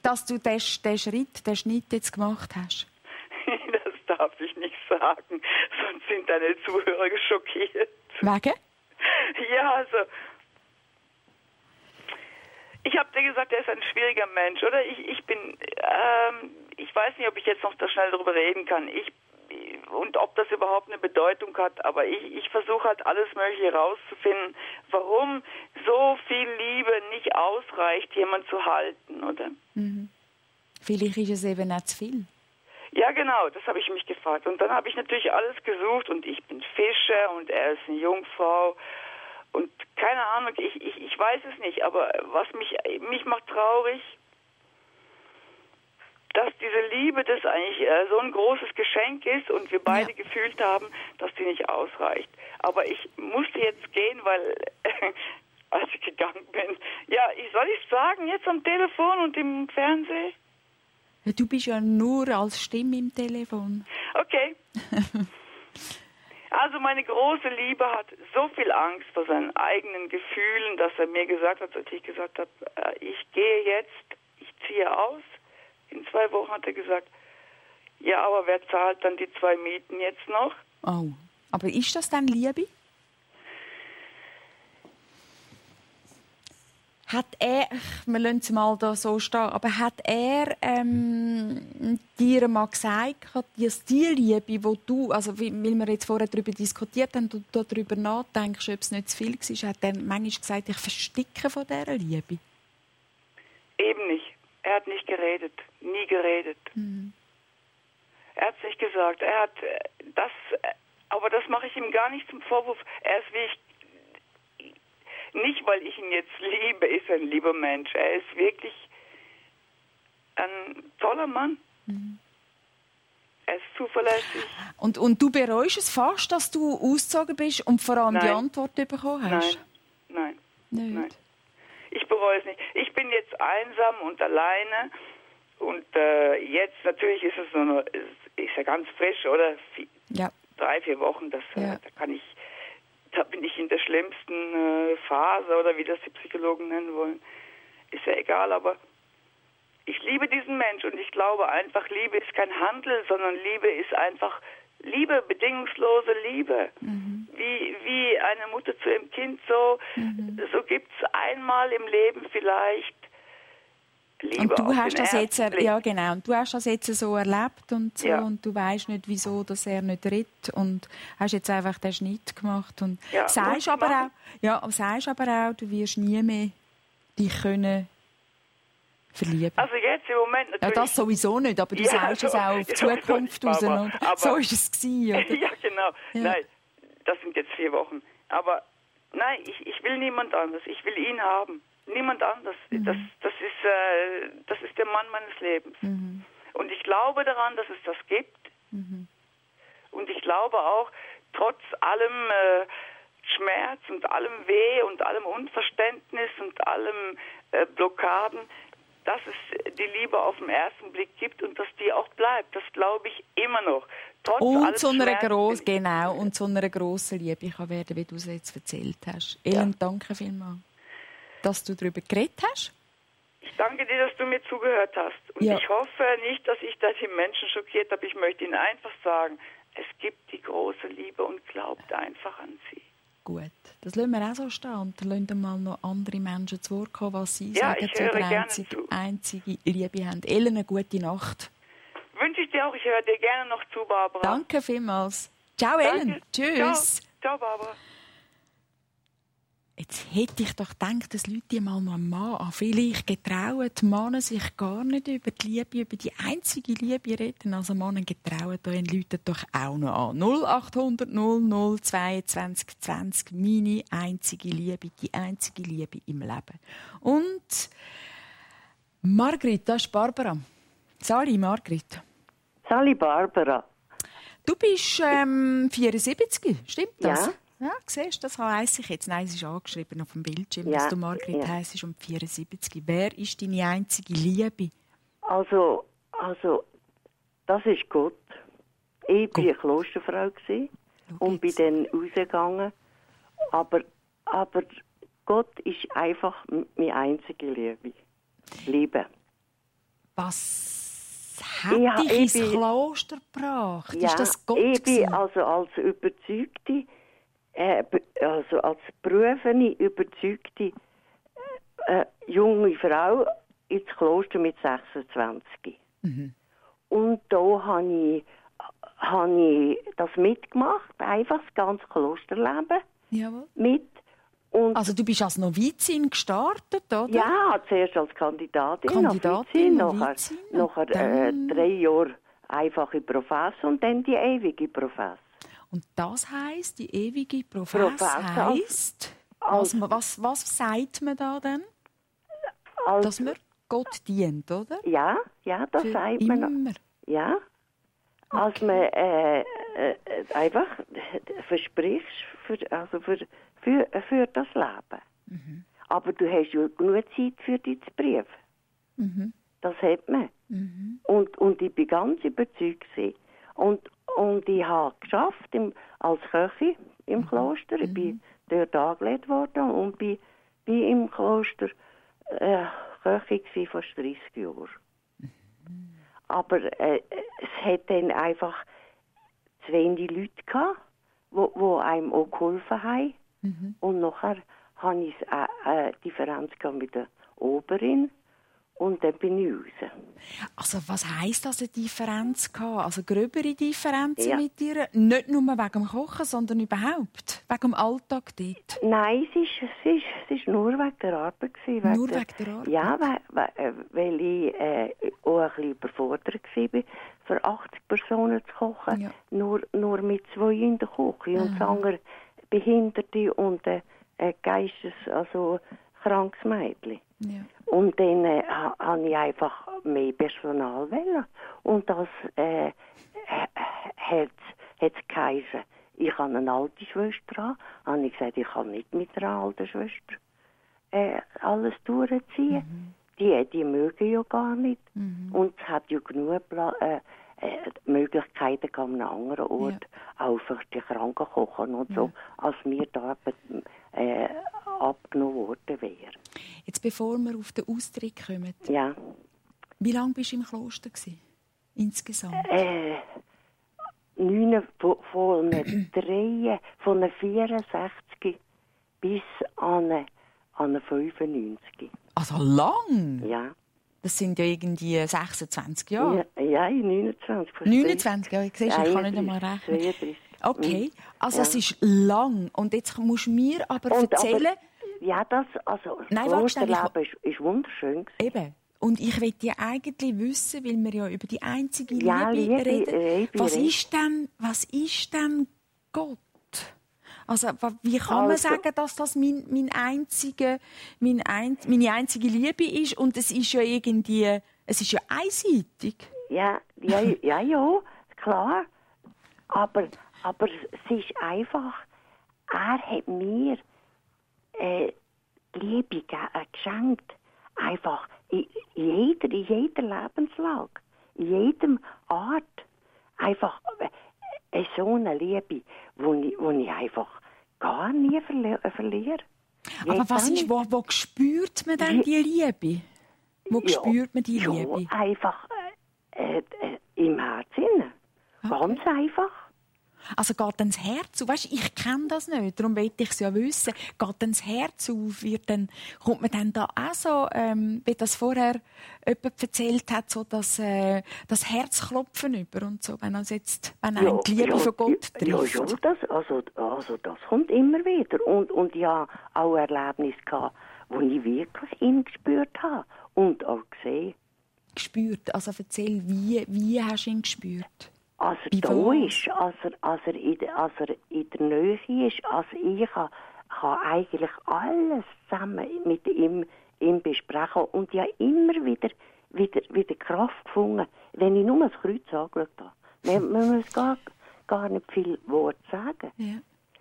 Schnitt jetzt gemacht hast? Das darf ich nicht sagen, sonst sind deine Zuhörer schockiert. Wegen? Ja, also ich habe dir gesagt, er ist ein schwieriger Mensch, oder? Ich weiß nicht, ob ich jetzt noch da schnell darüber reden kann. Und ob das überhaupt eine Bedeutung hat, aber ich versuche halt alles Mögliche herauszufinden, warum so viel Liebe nicht ausreicht, jemanden zu halten, oder? Vielleicht ist es eben nicht zu viel. Ja, genau, das habe ich mich gefragt. Und dann habe ich natürlich alles gesucht und ich bin Fischer und er ist eine Jungfrau und keine Ahnung, ich weiß es nicht, aber was mich macht traurig, dass diese Liebe, das eigentlich so ein großes Geschenk ist und wir beide gefühlt haben, dass die nicht ausreicht. Aber ich musste jetzt gehen, weil als ich gegangen bin, soll ich sagen, jetzt am Telefon und im Fernsehen? Du bist ja nur als Stimme im Telefon. Okay. Also meine große Liebe hat so viel Angst vor seinen eigenen Gefühlen, dass er mir gesagt hat, als ich gesagt habe, ich gehe jetzt, ich ziehe aus. In 2 Wochen hat er gesagt, ja, aber wer zahlt dann die 2 Mieten jetzt noch? Oh, aber ist das dann Liebe? Hat er, wir lassen es mal da so stehen, aber hat er dir mal gesagt, dass die Liebe, die du, also weil wir jetzt vorher darüber diskutiert haben, du darüber nachdenkst, ob es nicht zu viel war, hat er manchmal gesagt, ich versticke von dieser Liebe? Eben nicht. Er hat nicht geredet, nie geredet. Er hat es nicht gesagt. Er hat das, aber das mache ich ihm gar nicht zum Vorwurf. Er ist wie ich, nicht weil ich ihn jetzt liebe, ist er ein lieber Mensch. Er ist wirklich ein toller Mann. Er ist zuverlässig. Und du bereust es fast, dass du ausgezogen bist und vor allem die Antwort bekommen hast? Nein. Nicht? Nein. Ich bereue es nicht. Ich bin jetzt einsam und alleine und jetzt natürlich ist es nur ist ja ganz frisch, oder? 3-4 Wochen, da bin ich in der schlimmsten Phase oder wie das die Psychologen nennen wollen. Ist ja egal, aber ich liebe diesen Mensch und ich glaube einfach, Liebe ist kein Handel, sondern Liebe ist einfach Liebe, bedingungslose Liebe. Wie eine Mutter zu ihrem Kind, so gibt es einmal im Leben vielleicht Liebe. Und du hast das jetzt, Blick. Und du hast das jetzt so erlebt und so, und du weißt nicht, wieso dass er nicht redet und hast jetzt einfach den Schnitt gemacht und sagst aber auch, du wirst nie mehr dich können verlieben. Also jetzt im Moment natürlich. Ja, das sowieso nicht, aber du sagst es auch auf die Zukunft raus. Aber so ist es gewesen, oder? Ja, genau. Ja. Nein, das sind jetzt 4 Wochen. Aber nein, ich will niemand anders. Ich will ihn haben. Niemand anders. Das ist der Mann meines Lebens. Und ich glaube daran, dass es das gibt. Und ich glaube auch, trotz allem Schmerz und allem Weh und allem Unverständnis und allem Blockaden, dass es die Liebe auf den ersten Blick gibt und dass die auch bleibt. Das glaube ich immer noch. Und zu einer grossen Liebe kann werden, wie du es jetzt erzählt hast. Ellen, danke vielmals, dass du darüber geredet hast. Ich danke dir, dass du mir zugehört hast. Und ich hoffe nicht, dass ich da die Menschen schockiert habe. Ich möchte ihnen einfach sagen, es gibt die große Liebe und glaubt einfach an sie. Gut, das lassen wir auch so stehen. Und dann lassen wir mal noch andere Menschen zu Wort kommen, was sie sagen ich höre zu der einzige Liebe haben. Ellen, eine gute Nacht. Wünsche ich dir auch. Ich höre dir gerne noch zu, Barbara. Danke vielmals. Ciao, Ellen. Tschüss. Ciao, Barbara. Jetzt hätte ich doch gedacht, dass Leute mal noch einen Mann an. Vielleicht getrauen die Männer sich gar nicht über die Liebe, über die einzige Liebe reden. Also Männer getrauen euren Leuten doch auch noch an. 0800 00 22 20. Meine einzige Liebe, die einzige Liebe im Leben. Und Margrit, das ist Barbara. Sali, Margrit. Sali, Barbara. Du bist 74, stimmt das? Ja. Ja, siehst du, das weiss ich jetzt. Nein, es ist angeschrieben auf dem Bildschirm, dass du Margrit heisst und 74. Wer ist deine einzige Liebe? Also, das ist Gott. Ich war eine Klosterfrau und bin dann rausgegangen. Aber Gott ist einfach meine einzige Liebe. Liebe. Was hat dich ins Kloster gebracht? Ja, ist das Gott ich bin also als Überzeugte, also als berufene, überzeugte junge Frau ins Kloster mit 26. Und da habe ich das mitgemacht, einfach das ganze Klosterleben mit. Und also du bist als Novizin gestartet, oder? Ja, zuerst als Kandidatin nachher 3 Jahre einfache Profess und dann die ewige Profess. Und das heisst, die ewige Profess heisst, was sagt man da denn? Dass man Gott dient, oder? Ja, das sagt man. Immer. Ja, als man einfach versprichst für das Leben. Aber du hast ja genug Zeit für dich zu prüfen. Das hat man. Und ich bin ganz überzeugt. Und ich habe geschafft als Köchin im Kloster. Ich bin dort angelegt worden und bin im Kloster Köchin fast 30 Jahre. Aber es hat dann einfach zu wenig Leute gehabt, die einem auch geholfen haben. Und nachher hatte ich eine Differenz mit der Oberin. Und dann bin ich raus. Also was heisst das, eine Differenz gehabt? Also gröbere Differenzen mit dir? Nicht nur wegen dem Kochen, sondern überhaupt? Wegen dem Alltag dort? Nein, es ist nur wegen der Arbeit. Nur wegen der Arbeit? Ja, weil ich auch ein bisschen überfordert war, für 80 Personen zu kochen. Ja. Nur mit 2 in der Küche. Und das andere Behinderte und also krankes Mädchen. Ja. Und dann habe ich einfach mehr Personal wollen. Und das hat es geheißen. Ich habe eine alte Schwester haben. Habe ich gesagt, ich kann nicht mit einer alten Schwester alles durchziehen. Die mögen ja gar nicht. Und es hat ja genug Möglichkeiten an einem anderen Ort, auch für die Kranken kochen und so, als mir da abgenommen worden wäre. Jetzt, bevor wir auf den Austritt kommen, wie lange warst du im Kloster insgesamt? von einer 64 bis an eine 95. Also lang? Ja. Das sind ja irgendwie 26 Jahre. Ja, 29. 29, ja, ich sehe, ich kann nicht einmal rechnen. 32. Okay, also es ist lang. Und jetzt musst du mir aber erzählen... Das Klosterleben ist wunderschön. Eben. Und ich möchte ja eigentlich wissen, weil wir ja über die einzige Liebe reden, was ist denn Gott? Also, wie kann man sagen, dass das meine einzige Liebe ist? Und es ist ja irgendwie, es ist ja einseitig. Ja, klar. Aber es ist einfach, er hat mir Liebe geschenkt. Einfach in jeder Lebenslage, in jedem Art. Einfach so eine Liebe, die ich einfach gar nie verliere. Aber was ist, wo spürt man denn die Liebe? Wo spürt man die Liebe? Ja, einfach im Herzen. Ganz einfach. Also geht dann das Herz auf? Weißt, ich kenne das nicht, darum will ich es ja wissen. Geht dann das Herz auf? Kommt man dann da auch so, wie das vorher jemand erzählt hat, so das Herzklopfen über und so, wenn einem die Liebe von Gott trifft? Ja, das kommt immer wieder. Und ja, auch Erlebnisse gehabt, wo ich wirklich ihn gespürt habe und auch gesehen. Gespürt? Also erzähl, wie hast du ihn gespürt? Als er da ist, als er in der Nähe ist, ich kann eigentlich alles zusammen mit ihm besprechen und ja immer wieder Kraft gefunden, wenn ich nur das Kreuz angeschaut habe. Man muss gar nicht viel Wort sagen. Ja.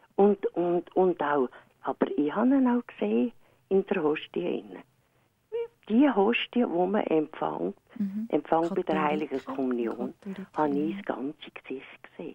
Und auch, aber ich habe ihn auch gesehen in der Hostie. Die Hostie, die man empfängt bei der Heiligen Kommunion, habe ich das ganze Gesicht gesehen.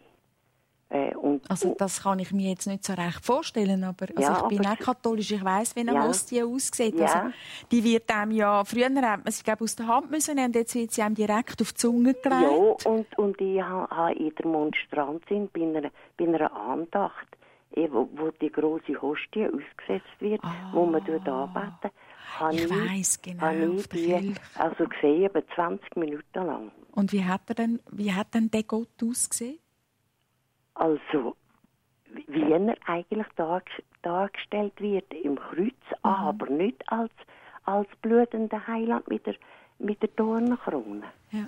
Also das kann ich mir jetzt nicht so recht vorstellen, aber ich bin auch katholisch, ich weiss, wie eine Hostie aussieht. Ja. Also, die wird einem ja, früher hat man sie aus der Hand müssen nehmen, und jetzt wird sie einem direkt auf die Zunge gelegt. Ja, und ich habe in der Monstranz bei einer Andacht, wo die grosse Hostie ausgesetzt wird, wo man anbeten. Ich weiss genau, auf der Kirche. Also gesehen, etwa 20 Minuten lang. Und wie hat denn der Gott ausgesehen? Also, wie er eigentlich dargestellt wird im Kreuz, aber nicht als blutender Heiland mit der Dornenkrone,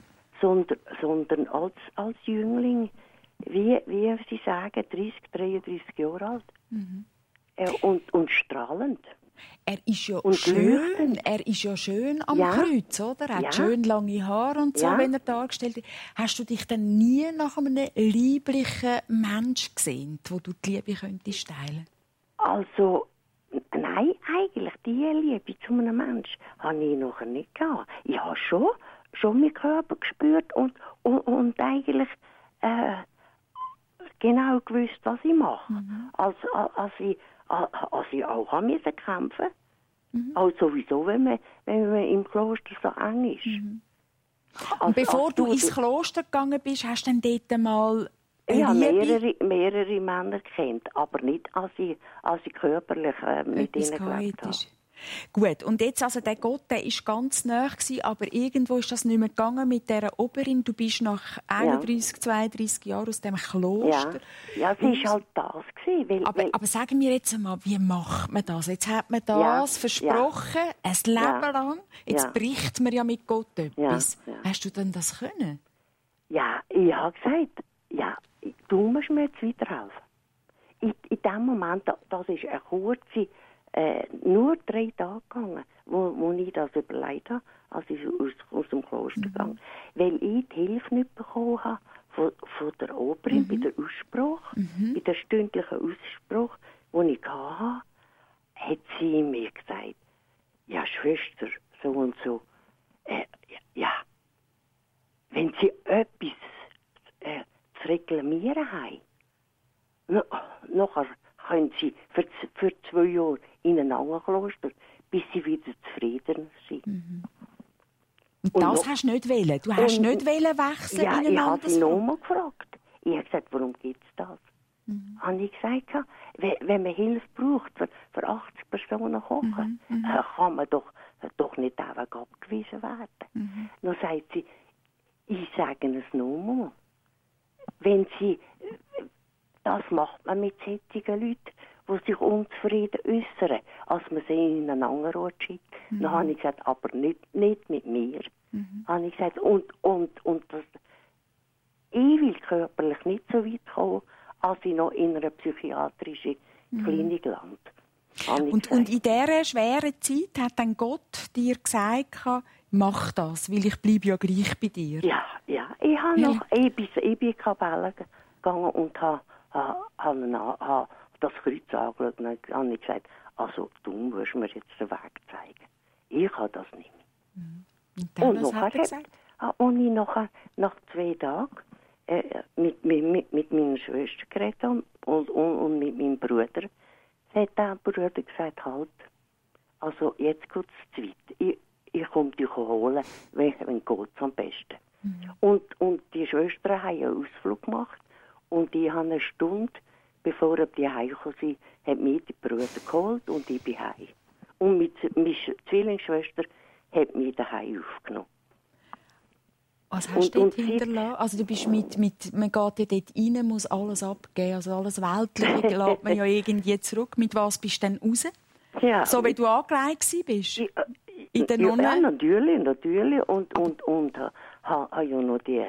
sondern als Jüngling, wie Sie sagen, 33 Jahre alt. Mhm. Und strahlend. Er ist ja schön am Kreuz, oder? Er hat schön lange Haare und so, wenn er dargestellt wird. Hast du dich dann nie nach einem lieblichen Mensch gesehen, wo du die Liebe könntest teilen? Also, nein, eigentlich die Liebe zu einem Menschen habe ich noch nicht gehabt. Ich habe schon meinen Körper gespürt und eigentlich genau gewusst, was ich mache. Mhm. Als ich auch kämpfen musste. Mhm. Auch sowieso, wenn man im Kloster so eng ist. Mhm. Und bevor du ins Kloster gegangen bist, hast du dann dort mal ich habe mehrere Männer kennt, aber nicht, als ich körperlich mit ihnen gelebt habe. Gut, und jetzt, also der Gott, der war ganz nahe, aber irgendwo ist das nicht mehr gegangen mit dieser Oberin. Du bist nach 32 Jahren aus dem Kloster. Ja, sie war halt das gewesen. Aber sagen wir jetzt einmal, wie macht man das? Jetzt hat man das versprochen, ein Leben lang. Jetzt bricht man ja mit Gott etwas. Ja. Hast du denn das können? Ja, ich habe gesagt, du musst mir jetzt weiterhelfen. In dem Moment, das ist eine kurze, nur 3 Tage gegangen, wo ich das überlegt habe, als ich aus dem Kloster gegangen. Weil ich die Hilfe nicht bekommen habe von der Oberin bei der Ausspruch, bei der stündlichen Ausspruch, den ich hatte, hat sie mir gesagt, ja, Schwester, so und so, wenn Sie etwas zu reklamieren haben, nachher können Sie für 2 Jahre in ein anderes Kloster, bis Sie wieder zufrieden sind. Mhm. Und das hast du nicht wollen? Du hast nicht wechseln in ein anderes Kloster? Ja, ich habe sie nochmal gefragt. Ich habe gesagt, warum gibt es das? Habe ich gesagt, wenn man Hilfe braucht, für 80 Personen kochen, kann man doch nicht einfach abgewiesen werden. Dann sagt sie, ich sage es nur mal. Wenn sie, das macht man mit solchen Leuten, die sich unzufrieden äußern, als man sie in einen anderen Ort schickt. Dann habe ich gesagt, aber nicht mit mir. Habe ich gesagt, und das, ich will körperlich nicht so weit kommen, als ich noch in einer psychiatrischen Klinik lande. Und in dieser schweren Zeit hat dann Gott dir gesagt, mach das, weil ich bleibe ja gleich bei dir. Ja. Ich bin in die Kapelle gegangen und habe das Kreuz angeschaut und habe gesagt, also du musst mir jetzt den Weg zeigen. Ich kann das nicht mehr. Und nachher, und ich nachher, nach 2 Tagen mit meiner Schwester geredet und mit meinem Bruder, hat der Bruder gesagt, halt, also jetzt geht es zu weit. Ich komme dich holen, wenn geht es am besten. Und die Schwestern haben einen Ausflug gemacht und ich habe eine Stunde, bevor die heimgekommen sind, hat mich die Brüder geholt und ich bin heim. Und meine Zwillingsschwester hat mich daheim aufgenommen. Was hast du dort hinterlassen? Also du bist mit, man geht ja dort rein, muss alles abgeben, also alles Weltliche lässt man ja irgendwie zurück. Mit was bist du denn raus? Ja. So wie du angelegt bist? In der Nonne? Ja, natürlich. Und habe ja noch die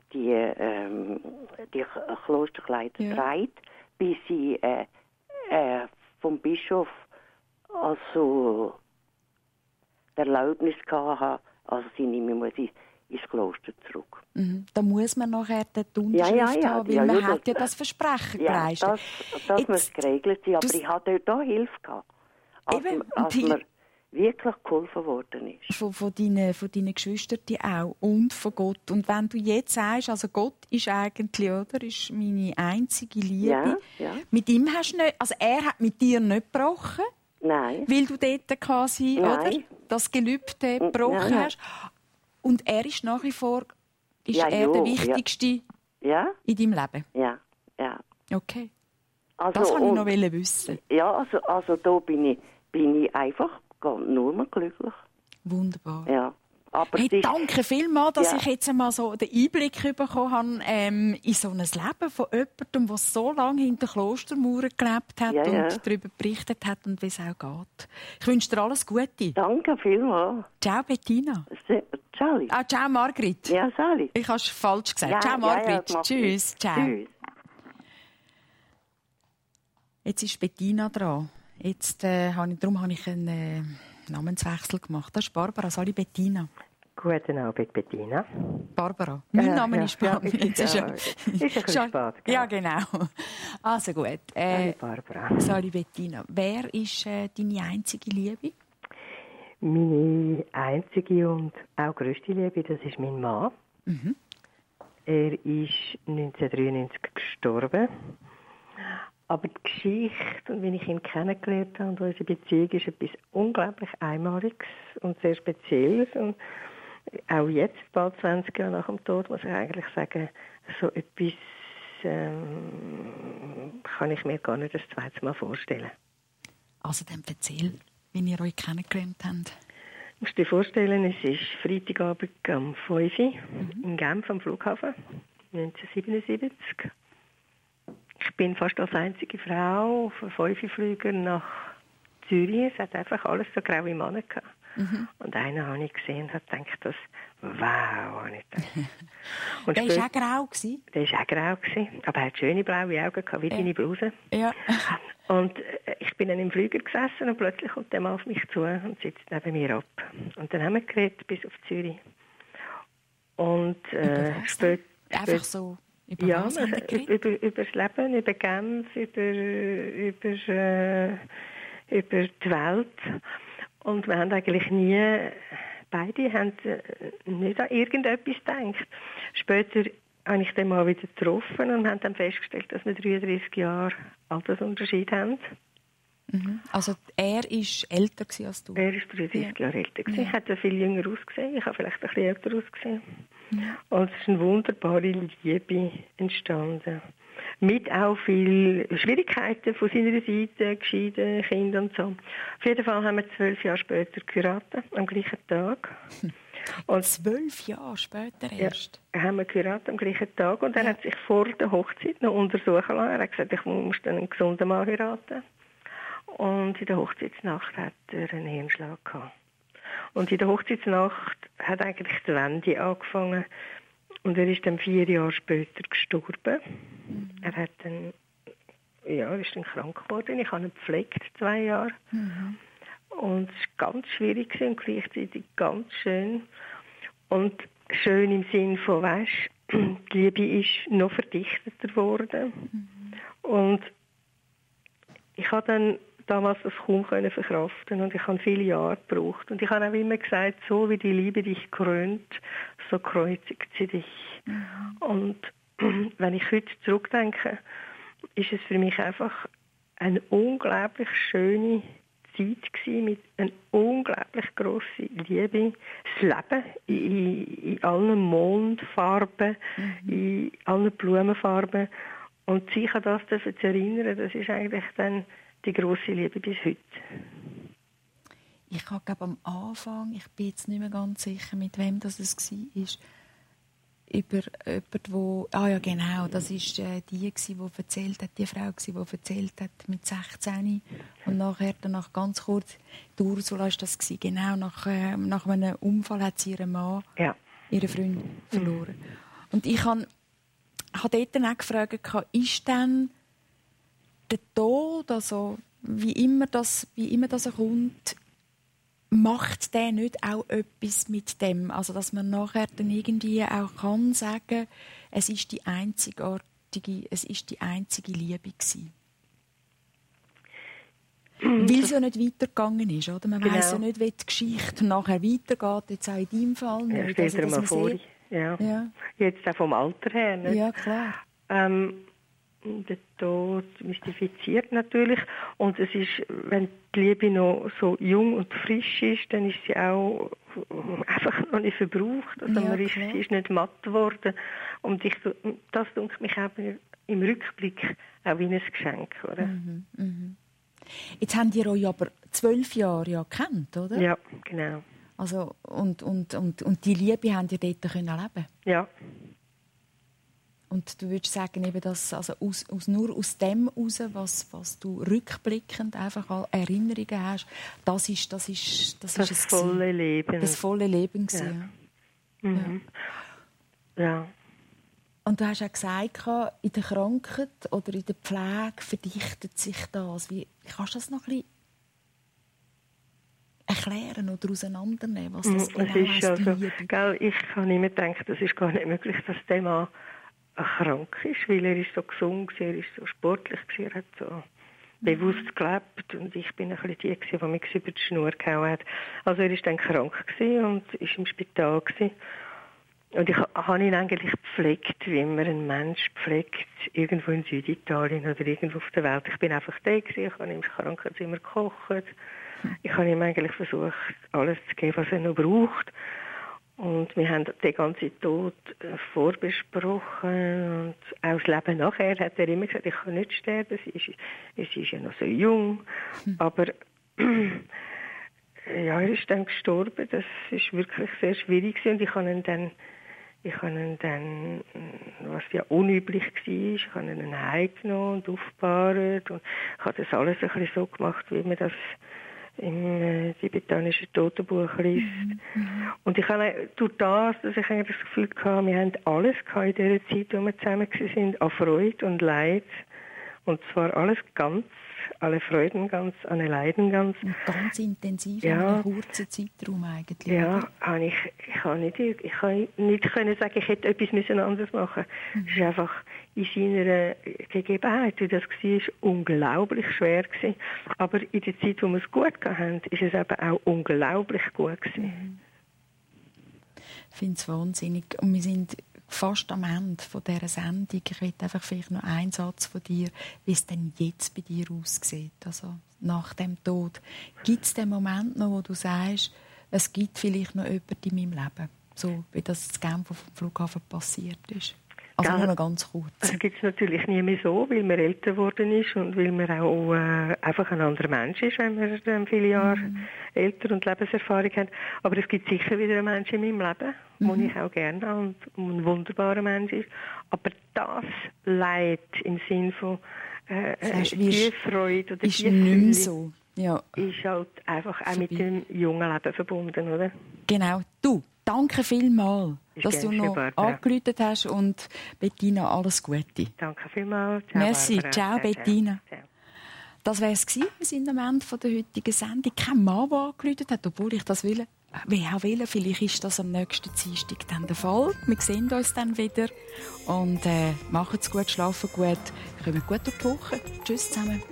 Klosterkleider getragen, bis ich vom Bischof also die Erlaubnis hatte, also sie nehmen muss ins Kloster zurück. Da muss man nachher die Unterschrift haben, weil man hat ja das Versprechen geleistet. Das muss geregelt sein, aber ich hatte dort Hilfe gehabt, als mir wirklich geholfen worden ist. Von deinen Geschwistern auch und von Gott. Und wenn du jetzt sagst, also Gott ist eigentlich, oder, ist meine einzige Liebe. Ja. Mit ihm hast du nicht, also er hat mit dir nicht gebrochen. Nein. Weil du dort quasi, oder, das Gelübde gebrochen hast. Und er ist nach wie vor der Wichtigste in deinem Leben? Ja. Okay. Also, das wollte ich noch wissen. Ja, also da bin ich einfach nur mal glücklich. Wunderbar. Ja. Aber danke vielmals, dass ich jetzt einmal so den Einblick bekommen habe in so ein Leben von jemandem, der so lange hinter Klostermauern gelebt hat und darüber berichtet hat und wie es auch geht. Ich wünsche dir alles Gute. Danke vielmals. Ciao, Bettina. Ciao. Ciao, Margrit. Ja, Sali. Ich habe es falsch gesagt. Ciao, Margrit. Tschüss. Ciao. Tschüss. Jetzt ist Bettina dran. Darum habe ich einen Namenswechsel gemacht. Das ist Barbara. Sali, Bettina. Guten Abend, Bettina. Barbara. Mein Name ist Barbara. Ist ein bisschen spät. Ja, genau. Also gut. Sali, Barbara. Sali, Bettina. Wer ist deine einzige Liebe? Meine einzige und auch grösste Liebe, das ist mein Mann. Er ist 1993 gestorben. Aber die Geschichte, und wie ich ihn kennengelernt habe, und unsere Beziehung ist etwas unglaublich Einmaliges und sehr Spezielles. Und auch jetzt, bald 20 Jahre nach dem Tod, muss ich eigentlich sagen, so etwas kann ich mir gar nicht das zweite Mal vorstellen. Also dann erzähl, wie ihr euch kennengelernt habt. Du musst dir vorstellen, es ist Freitagabend um 5 Uhr in Genf am Flughafen, 1977. Ich bin fast als einzige Frau auf einem 5-Flüger nach Zürich. Es hat einfach alles so graue Männer gehabt. Und einen habe ich gesehen und habe gedacht, wow, habe ich gedacht. Und der war auch grau? Der war auch grau, aber er hat schöne blaue Augen gehabt, wie deine Bluse. Ja. Und ich bin dann im Flüger gesessen und plötzlich kommt der Mann auf mich zu und sitzt neben mir ab. Und dann haben wir geredet bis auf Zürich. Und später... Einfach so... Über das Leben, über Genf, über die Welt. Und wir haben eigentlich beide haben nicht an irgendetwas gedacht. Später habe ich den mal wieder getroffen und haben dann festgestellt, dass wir 33 Jahre Altersunterschied haben. Also er war älter als du? Er war 33 Jahre älter. Ich hätte viel jünger ausgesehen, ich habe vielleicht ein bisschen älter ausgesehen. Und es ist eine wunderbare Liebe entstanden. Mit auch viel Schwierigkeiten von seiner Seite, geschieden, Kinder und so. Auf jeden Fall haben wir 12 Jahre später geheiratet, am gleichen Tag. Und 12 Jahre später erst? Ja, haben wir geheiratet am gleichen Tag. Und er hat sich vor der Hochzeit noch untersuchen lassen. Er hat gesagt, ich muss dann einen gesunden Mann heiraten. Und in der Hochzeitsnacht hat er einen Hirnschlag gehabt. Und in der Hochzeitsnacht hat eigentlich die Wende angefangen. Und er ist dann 4 Jahre später gestorben. Er hat dann, er ist dann krank geworden. Ich habe ihn gepflegt, 2 Jahre. Und es war ganz schwierig und gleichzeitig ganz schön. Und schön im Sinn von, die Liebe ist noch verdichteter geworden. Und ich habe dann damals das kaum verkraften und ich habe viele Jahre gebraucht. Und ich habe auch immer gesagt, so wie die Liebe dich krönt, so kreuzigt sie dich. Und wenn ich heute zurückdenke, ist es für mich einfach eine unglaublich schöne Zeit gewesen, mit einer unglaublich grossen Liebe. Das Leben in allen Mondfarben, in allen Blumenfarben. Und sich an das zu erinnern, das ist eigentlich dann die grosse Liebe bis heute. Ich habe am Anfang, ich bin jetzt nicht mehr ganz sicher, mit wem das war, über jemanden, wo... Ah ja, genau, das war die erzählt hat, die Frau, die erzählt hat, mit 16. Und nachher, danach ganz kurz, die Ursula war das, genau, nach einem Unfall hat sie ihren Mann, ihren Freund, verloren. Und ich habe dort dann auch gefragt, ist denn der Tod, also wie immer das kommt, macht der nicht auch etwas mit dem? Also, dass man nachher dann irgendwie auch kann sagen, es ist die einzige Liebe gewesen. Weil es ja nicht weitergegangen ist, oder? Man weiss ja nicht, wie die Geschichte nachher weitergeht, jetzt auch in deinem Fall nicht. Ja, stell dir mal vor. Ja. Jetzt auch vom Alter her. Nicht? Ja, klar. Der Tod mystifiziert natürlich. Und es ist, wenn die Liebe noch so jung und frisch ist, dann ist sie auch einfach noch nicht verbraucht. Also sie ist nicht matt geworden. Und das denke mich eben im Rückblick auch wie ein Geschenk. Oder? Jetzt habt ihr euch aber 12 Jahre ja gekannt, oder? Ja, genau. Also, und die Liebe habt ihr dort leben können? Ja. Und du würdest sagen, eben das, also nur aus dem heraus, was du rückblickend einfach an Erinnerungen hast, das ist es volle Leben. Das volle Leben gewesen, ja. Und du hast auch gesagt, in der Krankheit oder in der Pflege verdichtet sich das. Wie kannst du das noch ein bisschen erklären oder auseinandernehmen, was das genau heisst? Ich habe immer gedacht, das ist gar nicht möglich, dass der Mann krank ist, weil er ist so gesund war, er ist so sportlich war, er hat so bewusst gelebt und ich bin ein bisschen die, die mich über die Schnur gehauen hat. Also er war dann krank und war im Spital gewesen. Und ich habe ihn eigentlich gepflegt, wie man einen Mensch pflegt, irgendwo in Süditalien oder irgendwo auf der Welt. Ich bin einfach da gewesen, ich habe ihm im Krankenzimmer gekocht. Ich habe ihm eigentlich versucht, alles zu geben, was er noch braucht. Und wir haben den ganzen Tod vorbesprochen und auch das Leben nachher hat er immer gesagt, ich kann nicht sterben, sie ist ja noch so jung. Aber er ist dann gestorben, das ist wirklich sehr schwierig und ich habe ihn dann, was ja unüblich war, ich habe ihn heimgenommen und aufgebahrt und ich habe das alles ein bisschen so gemacht, wie man das im tibetanischen Totenbuch liest. Und ich habe durch das, dass ich eigentlich das Gefühl hatte, wir haben alles in dieser Zeit, wo wir zusammen waren, an Freude und Leid. Und zwar alles ganz, alle Freuden ganz, alle Leiden ganz. Und ganz intensiv in einem kurzen Zeitraum eigentlich. Ja, ich kann nicht können sagen, ich hätte etwas anderes machen müssen. Es ist einfach in seiner Gegebenheit, wie das war, unglaublich schwer gewesen. Aber in der Zeit, wo wir es gut hatten, ist es eben auch unglaublich gut gewesen. Ich finde es wahnsinnig. Und wir sind fast am Ende dieser Sendung. Ich möchte einfach vielleicht noch einen Satz von dir, wie es denn jetzt bei dir aussieht, also nach dem Tod. Gibt es den Moment noch, wo du sagst, es gibt vielleicht noch jemanden in meinem Leben, so, wie das in Genf auf dem Flughafen passiert ist? Also nur noch ganz kurz. Das gibt es natürlich nie mehr so, weil man älter geworden ist und weil man auch einfach ein anderer Mensch ist, wenn man viele Jahre älter und Lebenserfahrung hat. Aber es gibt sicher wieder einen Menschen in meinem Leben, den ich auch gerne habe und ein wunderbarer Mensch ist. Aber das Leid im Sinn von die Freude oder ist die Fülle so. Ja. Ist halt einfach auch mit dem jungen Leben verbunden, oder? Genau. Du, danke vielmals, dass du noch angerufen hast und Bettina, alles Gute. Danke vielmals. Ciao, merci. Barbara. Ciao, Bettina. Ciao. Das wäre es gewesen. Wir sind am Ende der heutigen Sendung. Kein Mann, der angerufen hat, obwohl ich das will. Vielleicht ist das am nächsten Dienstag dann der Fall. Wir sehen uns dann wieder. Und macht's gut, schlafen gut, kommen gut durch die Woche. Tschüss zusammen.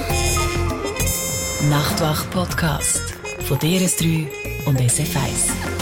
Nachtwach. Nachtwach Podcast von DRS3 und SF1.